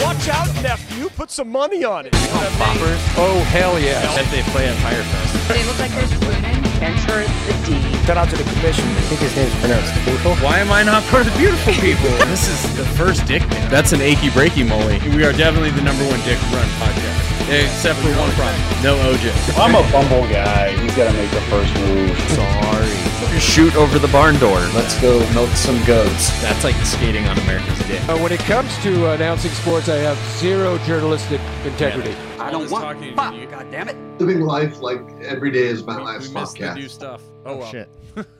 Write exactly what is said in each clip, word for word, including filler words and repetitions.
Watch out, nephew. Put some money on it. You know what I mean? Poppers. Oh, hell yeah. I bet they play at Firefest. They look like they're swooning. Enter the D. Shout out to the commission. I think his name's pronounced People. Why am I not part of the beautiful people? This is the first dick man. That's an achy breaky molly. We are definitely the number one dick run podcast. Except for one problem. No O J. I'm a bumble guy. He's got to make the first move. Sorry. Shoot over the barn door. Let's go milk some goats. That's like skating on America's dick. Uh, when it comes to uh, announcing sports, I have zero journalistic integrity. Yeah, I don't want to fuck, God damn it. Living life like every day is my we, last we missed the new podcast. stuff. Oh, well. Shit.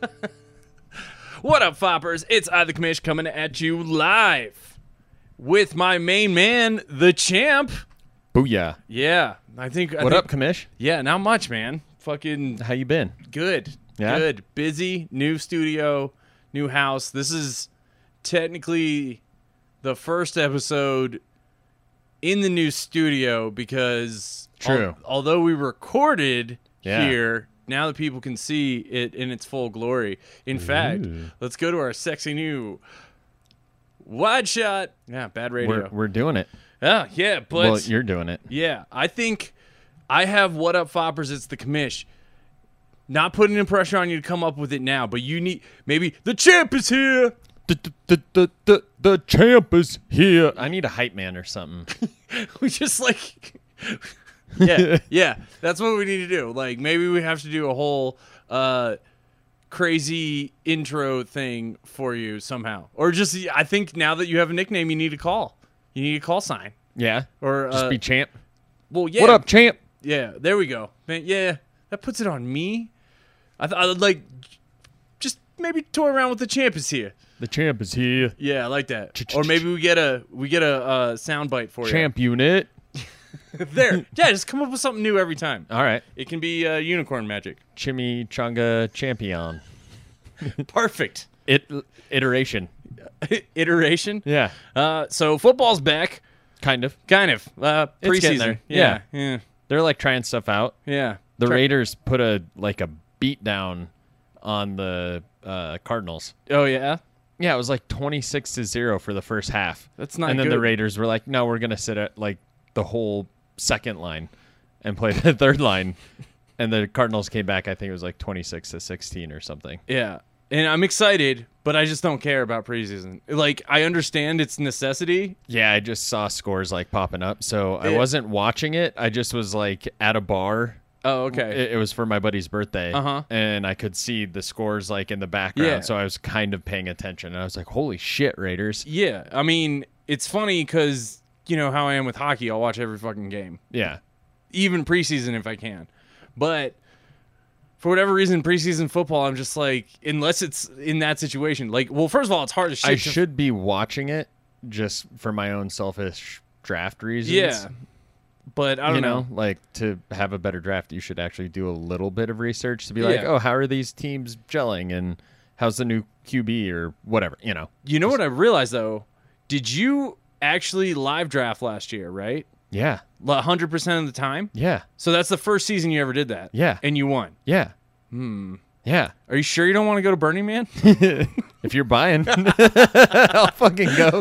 What up, Foppers? It's I, the Commish, coming at you live with my main man, the champ. Booyah. Yeah, I think. I What think, up, Commish? Yeah, not much, man. Fucking How you been? good. Yeah? Good. Busy. New studio. New house. This is technically the first episode in the new studio because True. al- although we recorded Yeah. here, now that people can see it in its full glory. In fact, let's go to our sexy new wide shot. Yeah, bad radio. We're, we're doing it. yeah, yeah, but Well, you're doing it. yeah, I think I have What Up Foppers, it's the commish. Not putting any pressure on you to come up with it now, but you need, maybe, the champ is here. The, the, the, the, the champ is here. I need a hype man or something. We just like, yeah, yeah, that's what we need to do. Like, maybe we have to do a whole uh, crazy intro thing for you somehow. Or just, I think now that you have a nickname, you need a call. You need a call sign. Yeah. Or Just uh, be champ. well, yeah. What up, champ? Yeah, there we go. Man, yeah, that puts it on me. I thought I'd like just maybe toy around with the champ is here. The champ is here. Yeah, I like that. Or maybe we get a we get a uh, sound bite for Champ unit. you. There, yeah, just come up with something new every time. All right. It can be uh, unicorn magic. Chimichanga champion. Perfect. It iteration. Iteration. Yeah. Uh, so football's back, Kind of. kind of. Uh, It's getting preseason. there. Yeah, yeah, They're like trying stuff out. yeah. The Try- Raiders put a like a beat down on the uh, Cardinals. Oh yeah. Yeah, it was like twenty-six to zero for the first half. That's not And then good. the Raiders were like, "No, we're going to sit at like the whole second line and play the third line." And the Cardinals came back, I think it was like twenty-six to sixteen or something. Yeah. And I'm excited, but I just don't care about preseason. Like, I understand it's necessity. Yeah, I just saw scores like popping up. So I Yeah. wasn't watching it. I just was like at a bar. Oh, okay. It, it was for my buddy's birthday. Uh-huh. And I could see the scores like in the background. Yeah. So I was kind of paying attention. And I was like, holy shit, Raiders. Yeah. I mean, it's funny because, you know, how I am with hockey. I'll watch every fucking game, Yeah. even preseason if I can. But for whatever reason, preseason football, I'm just like, unless it's in that situation. Like, well, first of all, it's hard as shit. I to- should be watching it just for my own selfish draft reasons. Yeah. But I don't you know. know, like to have a better draft, you should actually do a little bit of research to be like, Yeah. oh, how are these teams gelling and how's the new Q B or whatever, you know? You know what I realized, though? Did you actually live draft last year, right? Yeah. one hundred percent of the time? Yeah. So that's the first season you ever did that? Yeah. And you won? Yeah. Hmm. Yeah. Are you sure you don't want to go to Burning Man? If you're buying, I'll fucking go.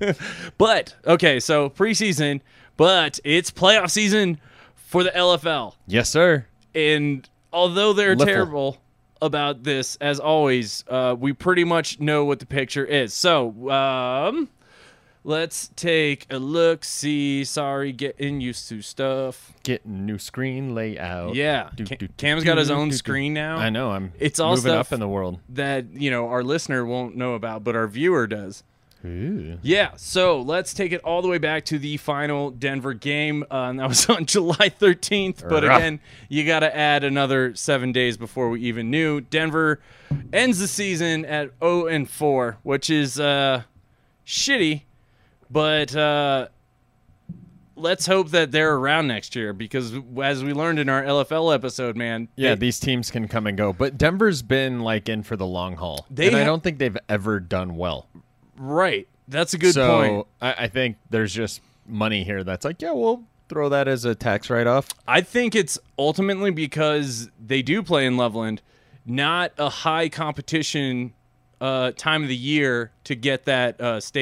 But, okay, so preseason, but it's playoff season for the L F L. Yes, sir. And although they're Liffle. terrible about this, as always, uh, we pretty much know what the picture is. So, um, let's take a look. See, sorry, getting used to stuff. Getting new screen layout. Yeah, Do, Cam- do, do, Cam's got his do, own do, do. screen now. I know. I'm It's all moving stuff up in the world. that, you know, our listener won't know about, but our viewer does. Ooh. Yeah, so let's take it all the way back to the final Denver game. Uh, and that was on July thirteenth. But Rough. again, you got to add another seven days before we even knew. Denver ends the season at oh and four, which is uh, shitty. But uh, let's hope that they're around next year because, as we learned in our L F L episode, man. Yeah, they- these teams can come and go, but Denver's been like in for the long haul, They and I ha- don't think they've ever done well. right. That's a good so point. I, I think there's just money here that's like, yeah, we'll throw that as a tax write-off. I think it's ultimately because they do play in Loveland, not a high competition uh, time of the year to get that uh, stadium.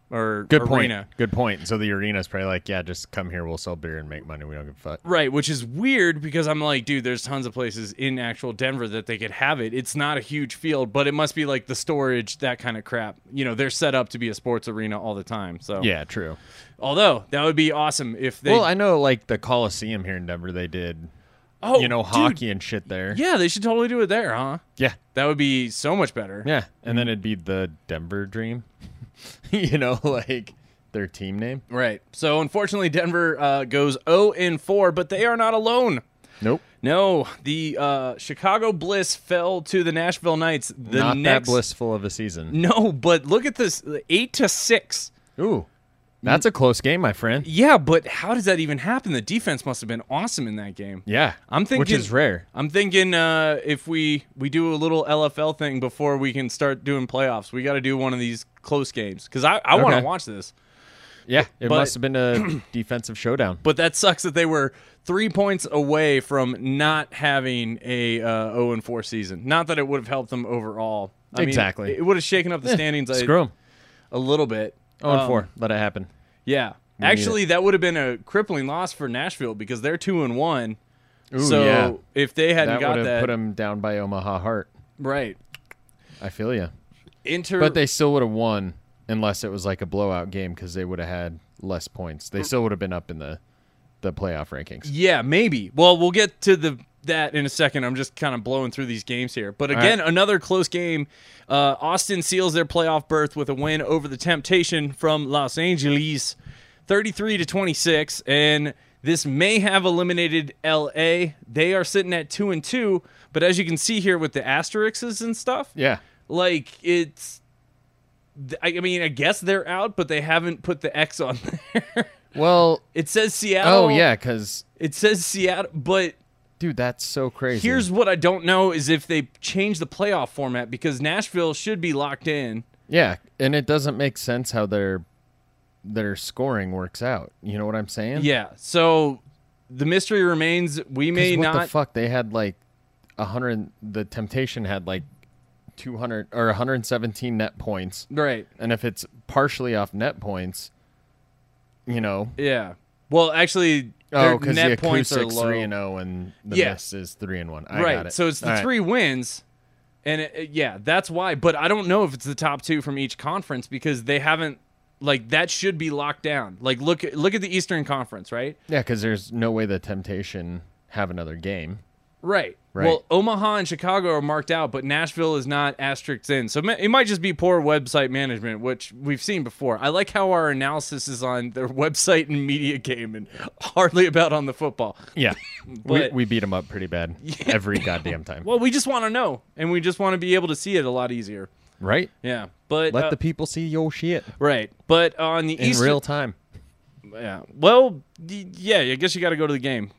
or Good arena. point. Good point. So the arena's probably like, yeah, just come here. We'll sell beer and make money. We don't give a fuck. Right, which is weird because I'm like, dude, there's tons of places in actual Denver that they could have it. It's not a huge field, but it must be like the storage, that kind of crap. You know, they're set up to be a sports arena all the time. So Yeah, true. although that would be awesome if they. Well, I know like the Coliseum here in Denver, they did, oh, you know, dude, hockey and shit there. Yeah, they should totally do it there, huh? Yeah. That would be so much better. Yeah. And then it'd be the Denver Dream. You know, like their team name. Right. So unfortunately, Denver uh, goes oh and four, but they are not alone. Nope. No, the uh, Chicago Bliss fell to the Nashville Knights. The Not next, that blissful of a season. No, but look at this, eight to six. Ooh. That's a close game, my friend. Yeah, but how does that even happen? The defense must have been awesome in that game. Yeah. I'm thinking, Which is rare. I'm thinking uh, if we, we do a little L F L thing before we can start doing playoffs, we got to do one of these close games because I, I want to Okay. watch this. Yeah. It But- must have been a defensive showdown. But that sucks that they were three points away from not having a uh, oh and four season. Not that it would have helped them overall. I mean, Exactly. it would have shaken up the Eh, standings a, Screw 'em. a little bit. Oh and Um, four. Let it happen. Yeah. We need Actually, that would have been a crippling loss for Nashville because they're two and one. Ooh, so yeah. if they hadn't That got would have that, put them down by Omaha Heart. right. I feel you. Inter, But they still would have won unless it was like a blowout game because they would have had less points. They still would have been up in the, the playoff rankings. yeah, maybe. Well, we'll get to the that in a second. I'm just kind of blowing through these games here. But again, right. another close game. Uh, Austin seals their playoff berth with a win over the Temptation from Los Angeles, thirty-three to twenty-six, and this may have eliminated L A. They are sitting at two and two, but as you can see here with the asterisks and stuff, Yeah. like it's. I mean, I guess they're out, but they haven't put the X on there. Well, It says Seattle. oh, yeah, because, It says Seattle, but dude, that's so crazy. here's what I don't know is if they change the playoff format because Nashville should be locked in. Yeah, and it doesn't make sense how their their scoring works out. You know what I'm saying? Yeah. So the mystery remains. We 'Cause may what not. the fuck? They had like a hundred. The Temptation had like two hundred or one hundred seventeen net points, Right. and if it's partially off net points, you know, Yeah. Well, actually, oh, their because net the points are Acoustics low. three and zero, and the Yeah. Miss is three and one. I right. got it. So it's the All right. three wins. And it, it- yeah, that's why. But I don't know if it's the top two from each conference because they haven't. Like that should be locked down. Like look at look at the Eastern Conference, right? Yeah, because there's no way the Temptation have another game. Right. Right. Well, Omaha and Chicago are marked out, but Nashville is not asterisks in. So it might just be poor website management, which we've seen before. I like how our analysis is on their website and media game and hardly about on the football. Yeah, we But- we beat them up pretty bad every goddamn time. Well, we just want to know, and we just want to be able to see it a lot easier. Right? Yeah. But Let uh, the people see your shit right. But on the in Eastern, real time. yeah. Well, y- yeah. I guess you got to go to the game.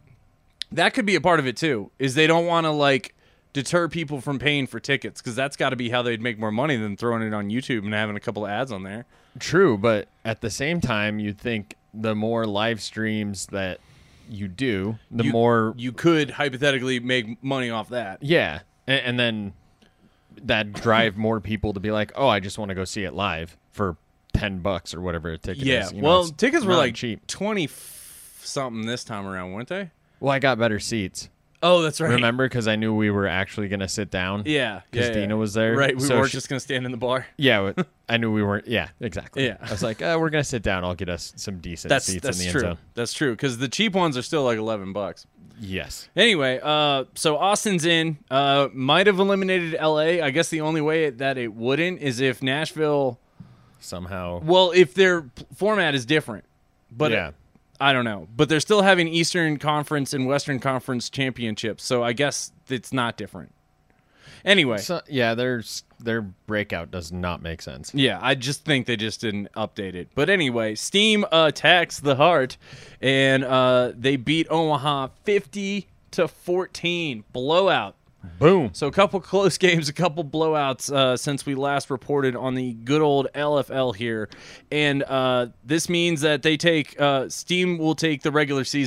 That could be a part of it too. Is they don't want to like deter people from paying for tickets because that's got to be how they'd make more money than throwing it on YouTube and having a couple of ads on there. True, but at the same time, you'd think the more live streams that you do, the You- more You could hypothetically make money off that. yeah, and, and then that drive more people to be like, oh, I just want to go see it live for ten bucks or whatever a ticket Yeah. is. You know, well, it's tickets were not like cheap. twenty f- something this time around, weren't they? Well, I got better seats. Oh, that's right. Remember, because I knew we were actually gonna sit down. Yeah. because yeah, Dina yeah. was there. Right. We So weren't she- just gonna stand in the bar. Yeah, but I knew we weren't. Yeah, exactly. Yeah. I was like, uh, we're gonna sit down. I'll get us some decent That's seats that's in the true. end zone. That's true because the cheap ones are still like eleven bucks. Yes. Anyway, uh, so Austin's in. Uh, might have eliminated L A. I guess the only way that it wouldn't is if Nashville. Somehow. Well, if their p- format is different, but Yeah. I don't know. But they're still having Eastern Conference and Western Conference championships, so I guess it's not different. Anyway, So, yeah, there's their breakout does not make sense. yeah, I just think they just didn't update it. But anyway, Steam attacks the Heart, and uh, they beat Omaha fifty to fourteen, blowout. Boom. So a couple close games, a couple blowouts uh, since we last reported on the good old L F L here, and uh, this means that they take uh, Steam will take the regular season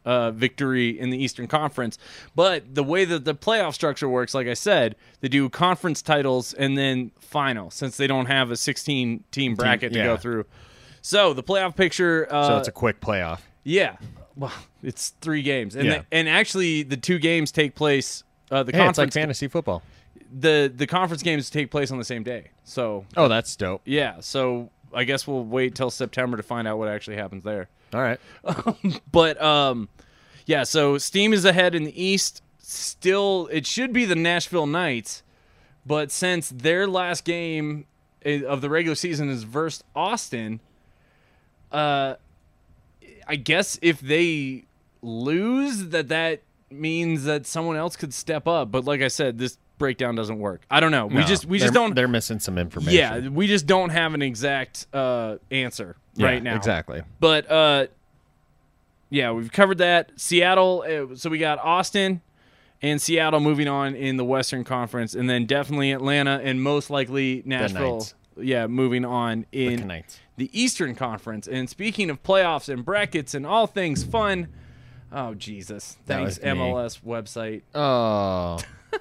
uh, victory in the Eastern Conference. But the way that the playoff structure works, like I said, they do conference titles and then final, since they don't have a sixteen-team bracket to yeah. go through. So the playoff picture... Uh, So it's a quick playoff. Yeah. Well, it's three games. And, Yeah. the, and actually, the two games take place... Uh, the Hey, conference it's like fantasy football. the the conference games take place on the same day. So Oh, that's dope. yeah, so I guess we'll wait till September to find out what actually happens there. All right. But um, yeah, so Steam is ahead in the East. Still, it should be the Nashville Knights, but since their last game i- of the regular season is versus Austin, uh, I guess if they lose, that that means that someone else could step up. But like I said, this breakdown doesn't work. I don't know. We No, just we just they're- don't. They're missing some information. Yeah, we just don't have an exact uh, answer Yeah, right now. Exactly. But uh, yeah, we've covered that. Seattle. Uh, so we got Austin and Seattle moving on in the Western Conference, and then definitely Atlanta and most likely Nashville. Knights. Yeah, moving on The in Knights. the Eastern Conference. And speaking of playoffs and brackets and all things fun, oh Jesus! That Thanks was me. M L S website. Oh.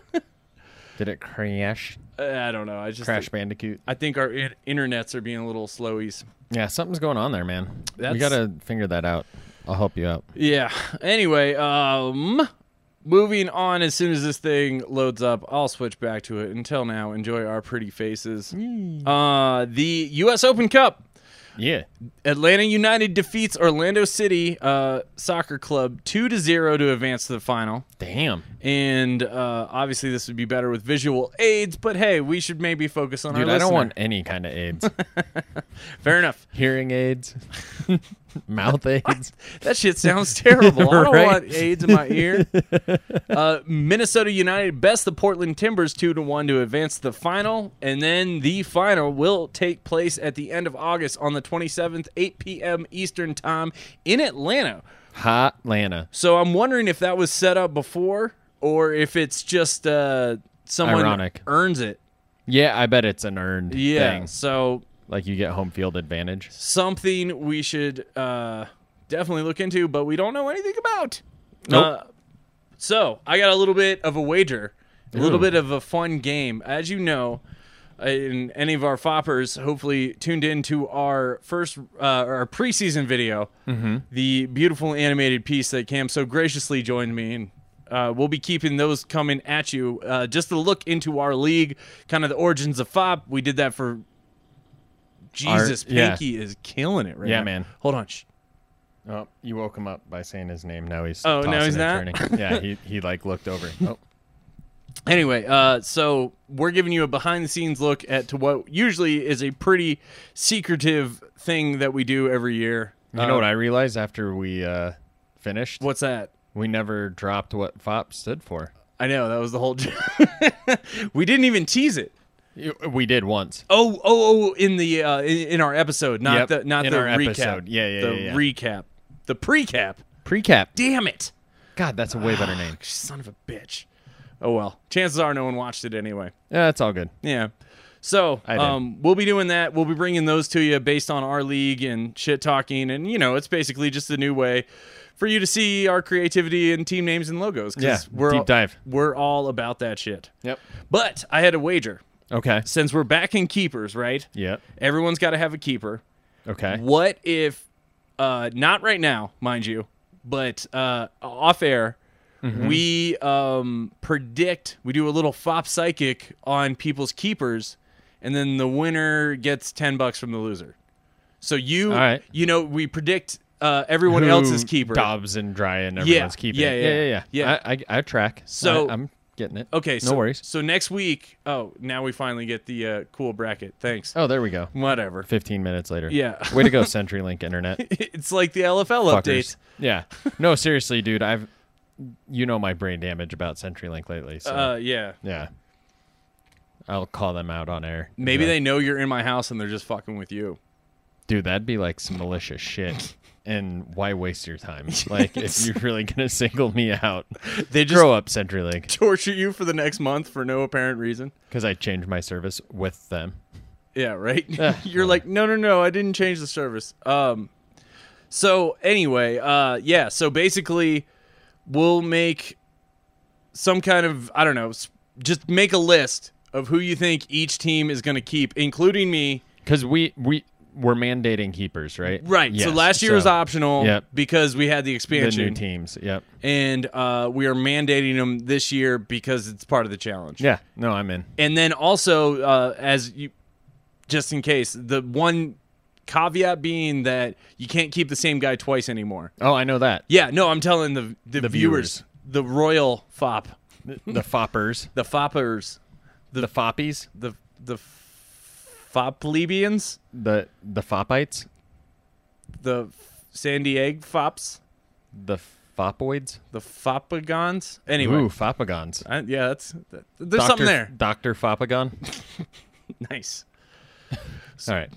Did it crash? Uh, I don't know. I just Crash Bandicoot? I think our in- internets are being a little slowies. Yeah, something's going on there, man. That's- We got to figure that out. I'll help you out. Yeah. Anyway, um, moving on. As soon as this thing loads up, I'll switch back to it. Until now, enjoy our pretty faces. Uh, the U S Open Cup. Yeah. Atlanta United defeats Orlando City uh, Soccer Club two to zero to advance to the final. Damn. And uh, obviously, this would be better with visual aids. But hey, we should maybe focus on Dude, our I don't listener. want any kind of aids. Fair enough. Hearing aids. Mouth aids. That shit sounds terrible. I don't Right? want AIDS in my ear. Uh, Minnesota United best the Portland Timbers two to one to advance to the final, and then the final will take place at the end of August on the twenty-seventh, eight p.m. Eastern time in Atlanta. Hot Lana. So I'm wondering if that was set up before, or if it's just uh, someone Ironic. earns it. Yeah, I bet it's an earned Yeah. thing. So Like you get home field advantage. something we should uh, definitely look into, but we don't know anything about. Nope. Uh, so I got a little bit of a wager, a little Ooh. bit of a fun game. As you know, uh, and any of our foppers hopefully tuned into our first uh, our preseason video, Mm-hmm. the beautiful animated piece that Cam so graciously joined me in. Uh, we'll be keeping those coming at you. Uh, just to look into our league, kind of the origins of F O P. We did that for. Jesus, yeah. Pinky is killing it right Yeah, now. man. Hold on. Shh. Oh, you woke him up by saying his name. Now he's Oh, now tossing he's and not? turning. Yeah, he he like looked over. Oh, Anyway, uh, so we're giving you a behind-the-scenes look at to what usually is a pretty secretive thing that we do every year. you know what I realized after we uh, finished? What's that? We never dropped what F O P stood for. I know that was the whole. We didn't even tease it. You- We did once. Oh, oh, oh! In the uh, in, in our episode, not Yep, the not in the our recap. episode. Yeah, yeah, the yeah, yeah. recap, the pre-cap. Precap. Damn it! God, that's a way better name. Son of a bitch. Oh well. Chances are no one watched it anyway. Yeah, it's all good. Yeah. So I did. um, we'll be doing that. We'll be bringing those to you based on our league and shit talking, and you know, it's basically just a new way for you to see our creativity and team names and logos. 'cause Yeah, we're deep all, dive. We're all about that shit. Yep. But I had a wager. Okay. Since we're back in keepers, right? Yep. Everyone's got to have a keeper. Okay. What if, uh, not right now, mind you, but uh, off air, Mm-hmm. we um, predict, we do a little F O P psychic on people's keepers, and then the winner gets ten bucks from the loser. So you, All right. you know, we predict uh, everyone Who else's keeper. Dobbs and Dry and everyone's keeper. yeah, yeah, yeah, yeah. yeah. I, I, I track. So- I, I'm getting it. Okay, No so, worries. So next week, oh, now we finally get the uh, cool bracket. Thanks. Oh, there we go. Whatever. Fifteen minutes later. Yeah. Way to go, CenturyLink Internet. It's like the L F L Fuckers. updates. Yeah. No, seriously, dude. I've, you know, my brain damage about CenturyLink lately. So Uh, yeah. yeah, I'll call them out on air. Maybe Yeah. they know you're in my house and they're just fucking with you. Dude, that'd be like some malicious shit. And why waste your time? Like, if you're really gonna single me out, They just grow up, CenturyLink, torture you for the next month for no apparent reason. because I changed my service with them. Yeah, right. Eh, You're like, no, no, no, I didn't change the service. Um, So anyway, uh, yeah. So basically, we'll make some kind of I don't know. s- Just make a list of who you think each team is going to keep, including me. Because we we we're mandating keepers, right? Right. so Yes, last year was so optional Yep. because we had the The expansion, new teams. Yep. and uh, we are mandating them this year because it's part of the challenge. Yeah. No, I'm in. And then also, uh, as you, just in case, the one caveat being that you can't keep the same guy twice anymore. Oh, I know that. Yeah, no, I'm telling the the, The viewers, viewers. the royal fop, The, the foppers, the foppers, the, foppies, the the foplebeians, the the foppites, the San Diego fops, the fopoids. the fopagons. Anyway, Ooh, fopagons. I, yeah, that's that, there's Doctor something there. Doctor Fopagon. Nice. All right.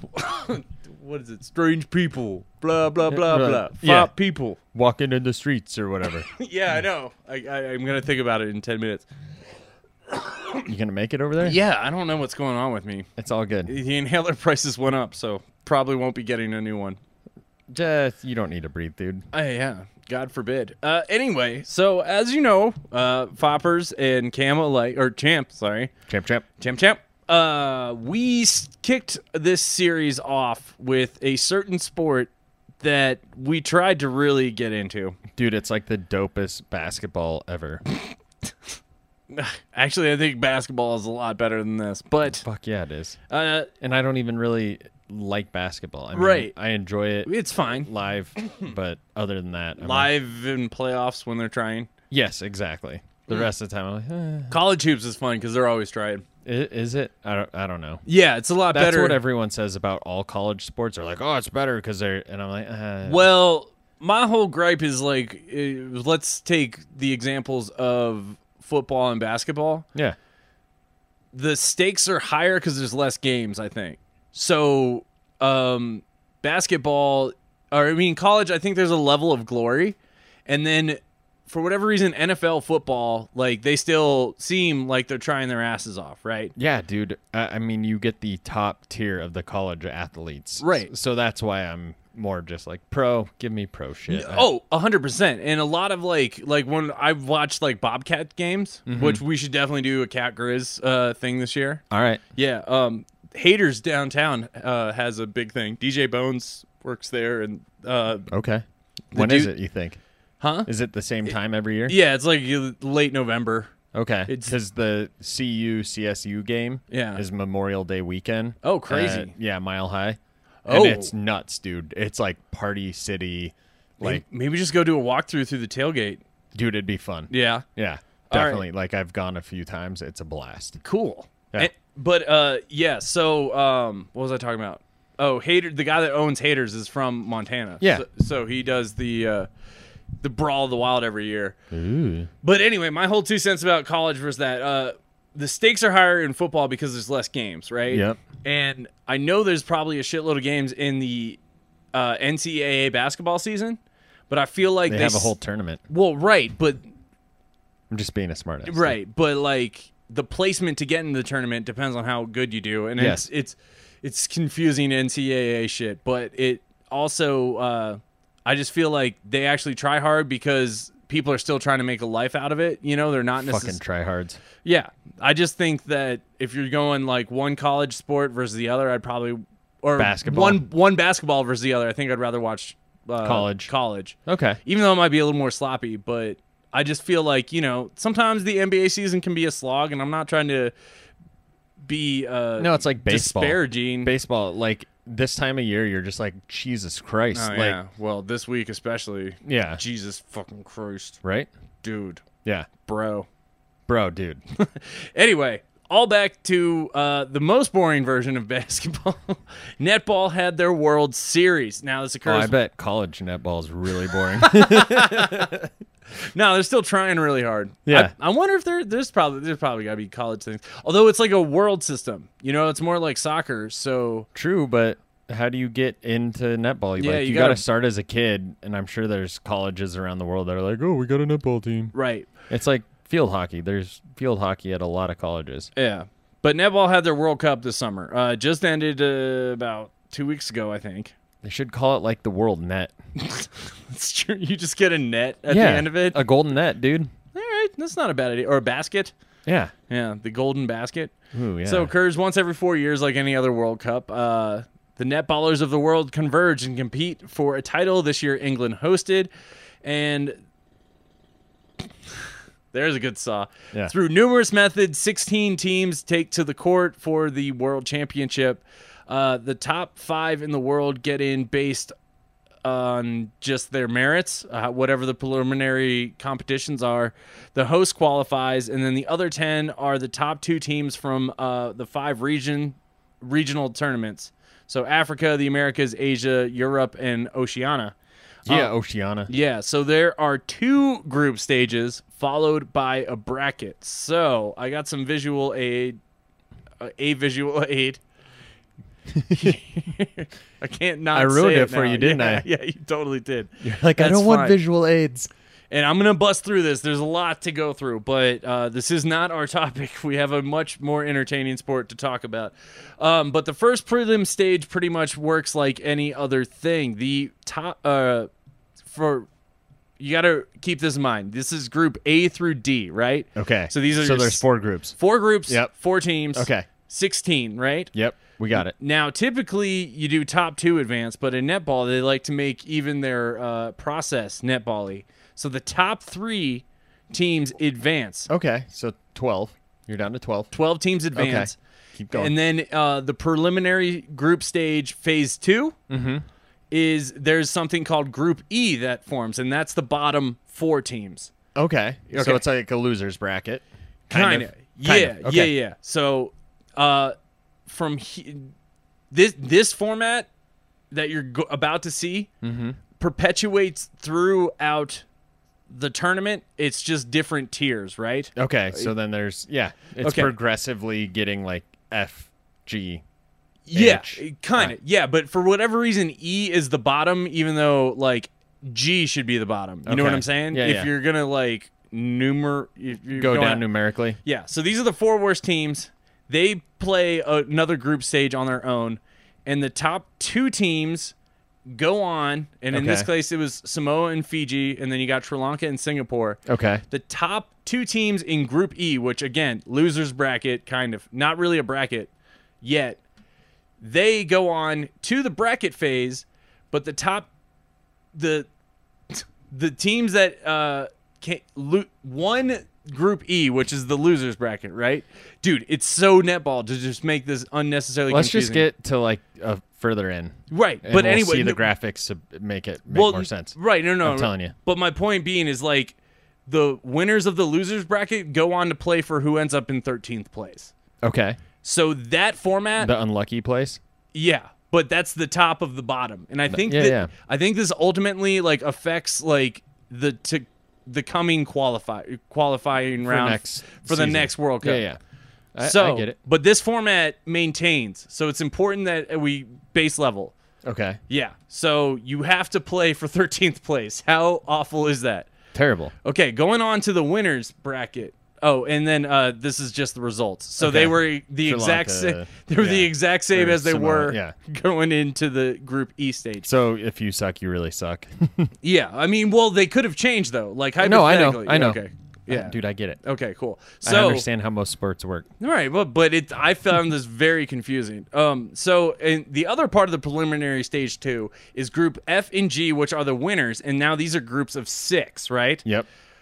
What is it? Strange people. Blah blah blah Uh, blah. Fop yeah. people. Walking in the streets or whatever. Yeah, I know. I, I I'm gonna think about it in ten minutes. You gonna make it over there? Yeah, I don't know what's going on with me. It's all good. The inhaler prices went up, so probably won't be getting a new one. Just you don't need to breathe, dude. Uh, yeah, God forbid. Uh, anyway, so as you know, uh, Foppers and Cam alike, or Champ, sorry, Champ, champ. Champ, Champ. Uh, we s- kicked this series off with a certain sport that we tried to really get into. Dude, it's like the dopest basketball ever. Actually, I think basketball is a lot better than this, but Fuck yeah, it is. uh, And I don't even really like basketball. I mean, Right. I enjoy it it's fine. live, but other than that, I'm like- Live in playoffs when they're trying. yes, exactly. The rest of the time, I'm like, eh. College hoops is fun because they're always trying. I- is it? I don't. I don't know. Yeah, it's a lot That's better. what everyone says about all college sports. They're like, oh, it's better because they're, and I'm like, uh, Well, my whole gripe is like, uh, let's take the examples of football and basketball. yeah, The stakes are higher because there's less games, I think. So, um, basketball, or I mean, college, I think there's a level of glory. And then for whatever reason, N F L football, like, they still seem like they're trying their asses off, right? yeah, dude. I, I mean, you get the top tier of the college athletes, Right. So that's why I'm more just like pro. Give me pro shit. I- Oh, a hundred percent. And a lot of like, like when I've watched like Bobcat games, Mm-hmm. which we should definitely do a Cat Grizz uh, thing this year. all right. Yeah. Um, Haters downtown uh, has a big thing. D J Bones works there, and uh, Okay. When is dude- it? You think? huh? Is it the same time every year? Yeah, it's like uh, late November. Okay. It's- Because the C U C S U game Yeah. is Memorial Day weekend. Oh, crazy. Uh, yeah, Mile High. Oh. And it's nuts, dude. It's like Party City. Like, Maybe, maybe just go do a walkthrough through the tailgate. dude, it'd be fun. Yeah. Yeah, All right. definitely. Like, I've gone a few times. It's a blast. Cool. Yeah. And- but uh, yeah. So um, what was I talking about? Oh, Hater. The guy that owns Haters is from Montana. Yeah. So, so he does the uh, the Brawl of the Wild every year. Ooh. But anyway, my whole two cents about college versus that. Uh, the stakes are higher in football because there's less games, right? Yep. And I know there's probably a shitload of games in the uh, N C double A basketball season, but I feel like They they, have a s- whole tournament. Well, right, but I'm just being a smart ass. right, but like the placement to get in the tournament depends on how good you do, and Yes. it's it's it's confusing N C double A shit. But it also, uh, I just feel like they actually try hard because people are still trying to make a life out of it. You know, they're not Fucking necessarily. tryhards. Yeah, I just think that if you're going like one college sport versus the other, I'd probably or Basketball. one one basketball versus the other. I think I'd rather watch uh, College. College, Okay. even though it might be a little more sloppy. But I just feel like you know sometimes the N B A season can be a slog, and I'm not trying to be uh, No, it's like baseball. disparaging. Baseball, like this time of year, you're just like, Jesus Christ. Oh, like, yeah. Well, this week especially. yeah. Jesus fucking Christ, Right? dude, Yeah. bro. Bro, dude. Anyway, all back to uh, the most boring version of basketball. Netball had their World Series. Now this Oh, occurs. I bet college netball is really boring. No, they're still trying really hard. Yeah. I, I wonder if there there's probably there's probably got to be college things. Although it's like a world system. You know, it's more like soccer. So True, but how do you get into netball? Yeah, like, you you, got to gotta- start as a kid, and I'm sure there's colleges around the world that are like, oh, we got a netball team. right, It's like field hockey. There's field hockey at a lot of colleges. yeah. But netball had their World Cup this summer. Uh, just ended uh, about two weeks ago, I think. They should call it like the World Net. It's true. You just get a net at yeah, the end of it. a golden net, dude. All right, that's not a bad idea. Or a basket. Yeah. Yeah, the golden basket. Ooh, yeah. So it occurs once every four years, like any other World Cup. Uh, the netballers of the world converge and compete for a title. This year, England hosted, and there's a good saw. Yeah. Through numerous methods, sixteen teams take to the court for the World Championship. Uh, the top five in the world get in based on just their merits, uh, whatever the preliminary competitions are. The host qualifies, and then the other ten are the top two teams from uh, the five region regional tournaments. So Africa, the Americas, Asia, Europe, and Oceania. Yeah, Uh, Oceania. Yeah, so there are two group stages followed by a bracket. So I got some visual aid, uh, a visual aid. I can't not I ruined say it for now. you, didn't yeah, I? Yeah, you totally did. You're like, I That's don't want fine. visual aids. And I'm going to bust through this. There's a lot to go through, but uh, this is not our topic. We have a much more entertaining sport to talk about. Um, but the first prelim stage pretty much works like any other thing. The top, uh, for you got to keep this in mind. This is group A through D, right? Okay. So these are so your there's s- four groups. Four groups, Yep. four teams. Okay. sixteen, right? Yep. We got it. Now, typically, you do top two advance, but in netball, they like to make even their uh, process netball-y. So the top three teams advance. Okay. So twelve. You're down to twelve. twelve teams advance. Keep going. And then uh, the preliminary group stage, phase two, Mm-hmm. is there's something called Group E that forms, and that's the bottom four teams. Okay. Okay. So it's like a loser's bracket. Kind of. of. Yeah, Kind of. Okay. yeah, yeah. So uh, from he- this this format that you're go- about to see Mm-hmm. perpetuates throughout the tournament. It's just different tiers, right? Okay. So then there's, yeah, it's Okay. progressively getting like F, G. Yeah, H. kind of. Uh, Yeah, but for whatever reason, E is the bottom, even though like G should be the bottom. You know what Okay. I'm saying? Yeah, if yeah. you're gonna like numer, if you're Go going- down numerically. Yeah. So these are the four worst teams. They play another group stage on their own, and the top two teams go on. And in this Okay. case, it was Samoa and Fiji, and then you got Sri Lanka and Singapore. Okay. The top two teams in Group E, which again, losers bracket, kind of not really a bracket yet. They go on to the bracket phase, but the top, the the teams that uh can lo- one Group E, which is the losers bracket, right? Dude, it's so netball to just make this unnecessarily Let's just confusing. get to like a further in. right. And but we'll anyway, see the no- graphics to make it make well, more sense. Right? No, no, I'm telling you. But my point being is like the winners of the losers bracket go on to play for who ends up in thirteenth place. Okay. So that format, The unlucky place. yeah, but that's the top of the bottom, and I think yeah, that yeah. I think this ultimately like affects like the to the coming qualify qualifying For round next for the season. next World Cup. Yeah, yeah. I, so, I get it. but this format maintains, so it's important that we base level. Okay. Yeah, so you have to play for thirteenth place. How awful is that? Terrible. Okay, going on to the winners bracket. Oh, and then uh, this is just the results. So Okay. they were the Sri exact Lanka, same. They were the yeah. exact same Or as they Samoa, were yeah. going into the Group E stage. So if you suck, you really suck. Yeah, I mean, well, they could have changed though. Like No, I know, hypothetically. I know. Okay. Yeah. Dude, I get it. Okay. Cool. I So understand how most sports work. right, but but it I found this very confusing. Um, so and the other part of the preliminary stage two is Group F and G, which are the winners, and now these are groups of six, right? Yep.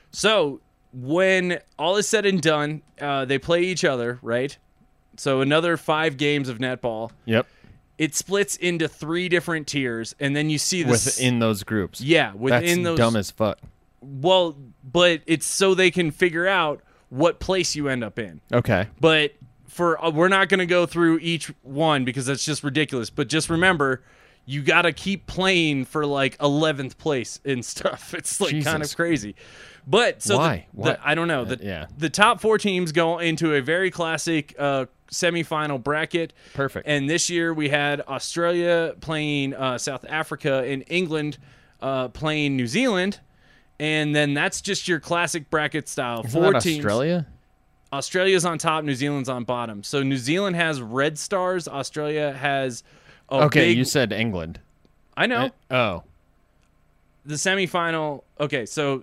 So when all is said and done, uh, they play each other, right? So another five games of netball. Yep. It splits into three different tiers, and then you see this Within those groups. yeah within That's those dumb as fuck. well, but it's so they can figure out what place you end up in. Okay. But for uh, we're not going to go through each one because that's just ridiculous. But just remember, you got to keep playing for like eleventh place and stuff. It's like kind of Jesus. crazy. But so Why? The, the- Why? I don't know. Uh, The, yeah. the top four teams go into a very classic uh, semifinal bracket. Perfect. And this year we had Australia playing uh, South Africa and England uh, playing New Zealand. And then that's just your classic bracket style. Isn't Four that teams. Australia? Australia's on top, New Zealand's on bottom. So New Zealand has red stars. Australia has a Okay, big, you said England. I know. I- oh, The semifinal. Okay, so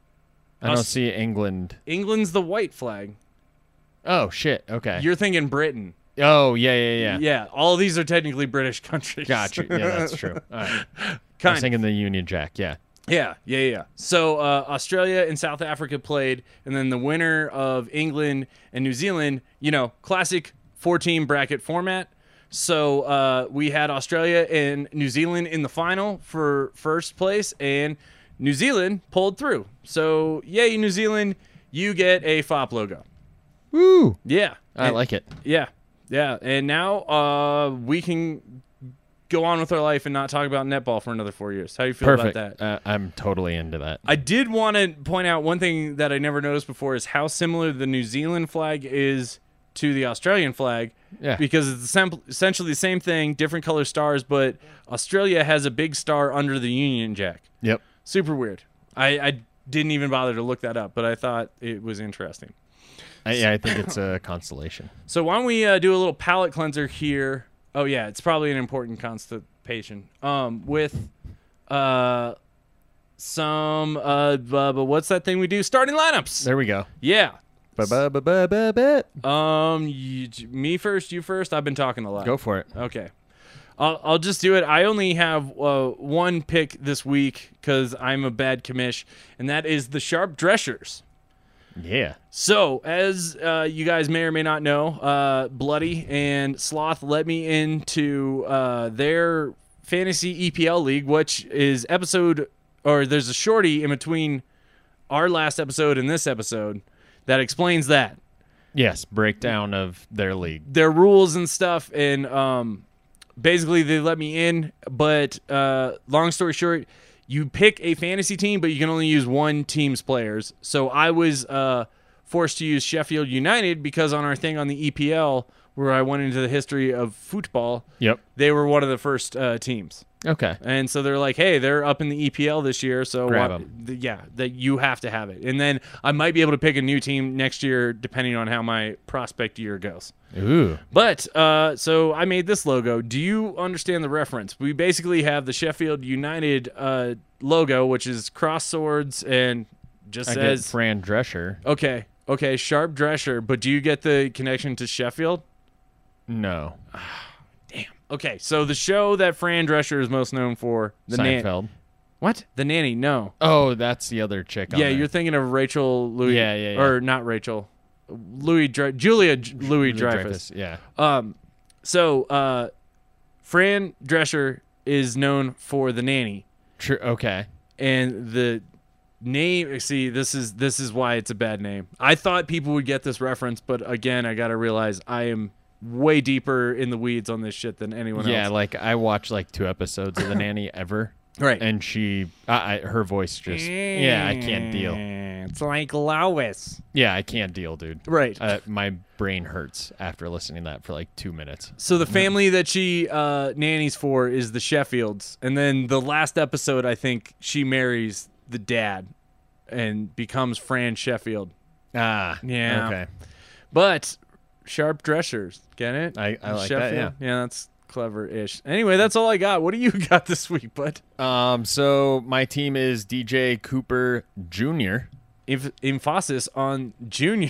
I don't Aus- see England. England's the white flag. Oh shit. Okay. You're thinking Britain. oh yeah, yeah, yeah. Yeah, all of these are technically British countries. Gotcha. Yeah, that's true. All right. I Kind was thinking the Union Jack. Yeah. Yeah, yeah, yeah. So uh, Australia and South Africa played, and then the winner of England and New Zealand, you know, classic four-team bracket format. So uh, we had Australia and New Zealand in the final for first place, and New Zealand pulled through. So, yay, New Zealand, you get a F O P logo. Woo! Yeah. I And- like it. Yeah, yeah. And now uh, we can go on with our life and not talk about netball for another four years. How do you feel Perfect. about that? Uh, I'm totally into that. I did want to point out one thing that I never noticed before is how similar the New Zealand flag is to the Australian flag. Yeah. Because it's sem- essentially the same thing, different color stars, but Australia has a big star under the Union Jack. Yep. Super weird. I, I didn't even bother to look that up, but I thought it was interesting. I, yeah, I think it's a constellation. So why don't we uh, do a little palate cleanser here? Oh yeah, it's probably an important constipation. Um, with uh, some uh, bu- bu- what's that thing we do? Starting lineups. There we go. Yeah. Ba-ba-ba-ba-ba. Um, you, me first, you first. I've been talking a lot. Go for it. Okay. I'll, I'll just do it. I only have uh, one pick this week because I'm a bad commish, and that is the Sharp Dressers. Yeah. So, as uh, you guys may or may not know, uh, Bloody and Sloth let me into uh, their fantasy E P L league, which is episode, or there's a shorty in between our last episode and this episode that explains that. Yes. Breakdown of their league. Their rules and stuff, and um, basically they let me in, but uh, long story short, you pick a fantasy team, but you can only use one team's players. So I was uh, forced to use Sheffield United because on our thing on the E P L, where I went into the history of football, Yep. they were one of the first uh, teams. Okay. And so they're like, hey, they're up in the E P L this year, so Grab why- 'em. th- yeah, that you have to have it. And then I might be able to pick a new team next year depending on how my prospect year goes. Ooh. But uh, so I made this logo. Do you understand the reference? We basically have the Sheffield United uh, logo, which is cross swords and just I says get Fran Drescher. okay, okay, Sharp Drescher. But do you get the connection to Sheffield? No. Okay, so the show that Fran Drescher is most known for, the Nanny. Seinfeld. What? The Nanny? No. Oh, that's the other chick. on Yeah, there. you're thinking of Rachel Louis. Yeah, yeah, yeah. Or not Rachel. Louis Dre- Julia J- Louis Dreyfus. Yeah. Um, so uh, Fran Drescher is known for The Nanny, True. Okay. and the name. See, this is this is why it's a bad name. I thought people would get this reference, but again, I gotta realize I am way deeper in the weeds on this shit than anyone Yeah, else. like I watched like two episodes of The Nanny ever, Right. and she, I, I, her voice just, yeah, I can't deal. It's like Lois. Yeah, I can't deal, dude. Right. Uh, my brain hurts after listening to that for like two minutes. So the family that she uh, nannies for is the Sheffields, and then the last episode, I think she marries the dad and becomes Fran Sheffield. Ah, Yeah. Okay. But Sharp Dressers, get it? I- I like that, yeah. Yeah, that's clever-ish. Anyway, that's all I got. What do you got this week, bud? Um, so my team is D J Cooper Junior Emph- emphasis on Junior.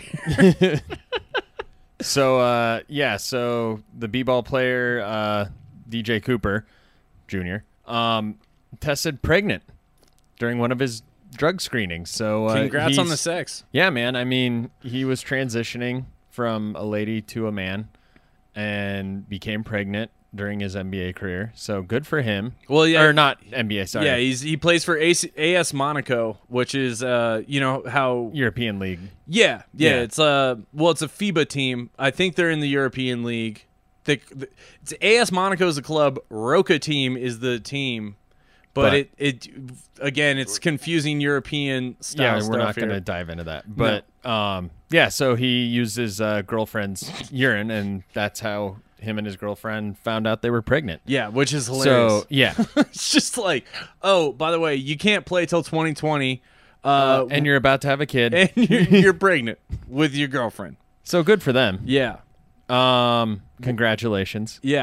So uh, yeah, so the b-ball player uh, D J Cooper Junior um, tested pregnant during one of his drug screenings. So uh, Congrats on the he's- sex. Yeah, man. I mean, he was transitioning from a lady to a man and became pregnant during his N B A career. So good for him. Well, yeah. Or not N B A, sorry. Yeah, he's he plays for A C A S Monaco, which is uh, you know how European League. Yeah, yeah, Yeah. it's uh well, it's a FIBA team. I think they're in the European League. The, the, it's A S Monaco is the club. Roca team is the team, but, But- it it again, it's confusing European style Yeah, we're stuff not here. going to dive into that. But um, yeah, so he used his uh, girlfriend's urine, and that's how him and his girlfriend found out they were pregnant. Yeah, which is hilarious. So yeah, It's just like, oh, by the way, you can't play till twenty twenty, uh, and you're about to have a kid. and you're, you're pregnant with your girlfriend. So good for them. Yeah, Um, congratulations. yeah.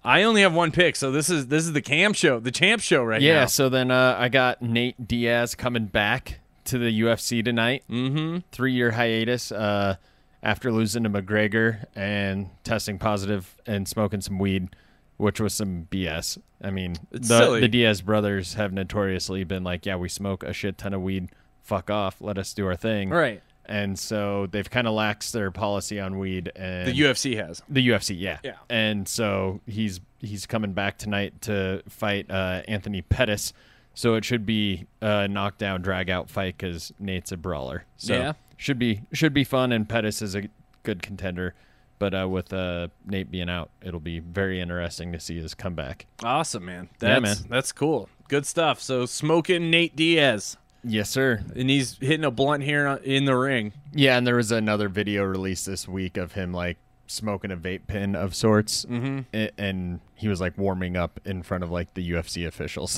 I only have one pick, so this is this is the Cam show, the champ show right yeah, now. Yeah, so then uh, I got Nate Diaz coming back to the U F C tonight. Mm-hmm. Three-year hiatus uh, after losing to McGregor and testing positive and smoking some weed, which was some B S. I mean, It's the, silly. the Diaz brothers have notoriously been like, yeah, we smoke a shit ton of weed. Fuck off. Let us do our thing. Right. And so they've kind of laxed their policy on weed. And The U F C has. The U F C, yeah. Yeah. And so he's he's coming back tonight to fight uh, Anthony Pettis. So it should be a knockdown, drag-out fight because Nate's a brawler. So Yeah. should be should be fun, and Pettis is a good contender. But uh, with uh, Nate being out, it'll be very interesting to see his comeback. Awesome, man. Yeah, That's, man. That's cool. Good stuff. So smoking Nate Diaz, Yes, sir. and he's hitting a blunt here in the ring. Yeah, and there was another video released this week of him like smoking a vape pen of sorts, Mm-hmm. a- and he was like warming up in front of like the U F C officials.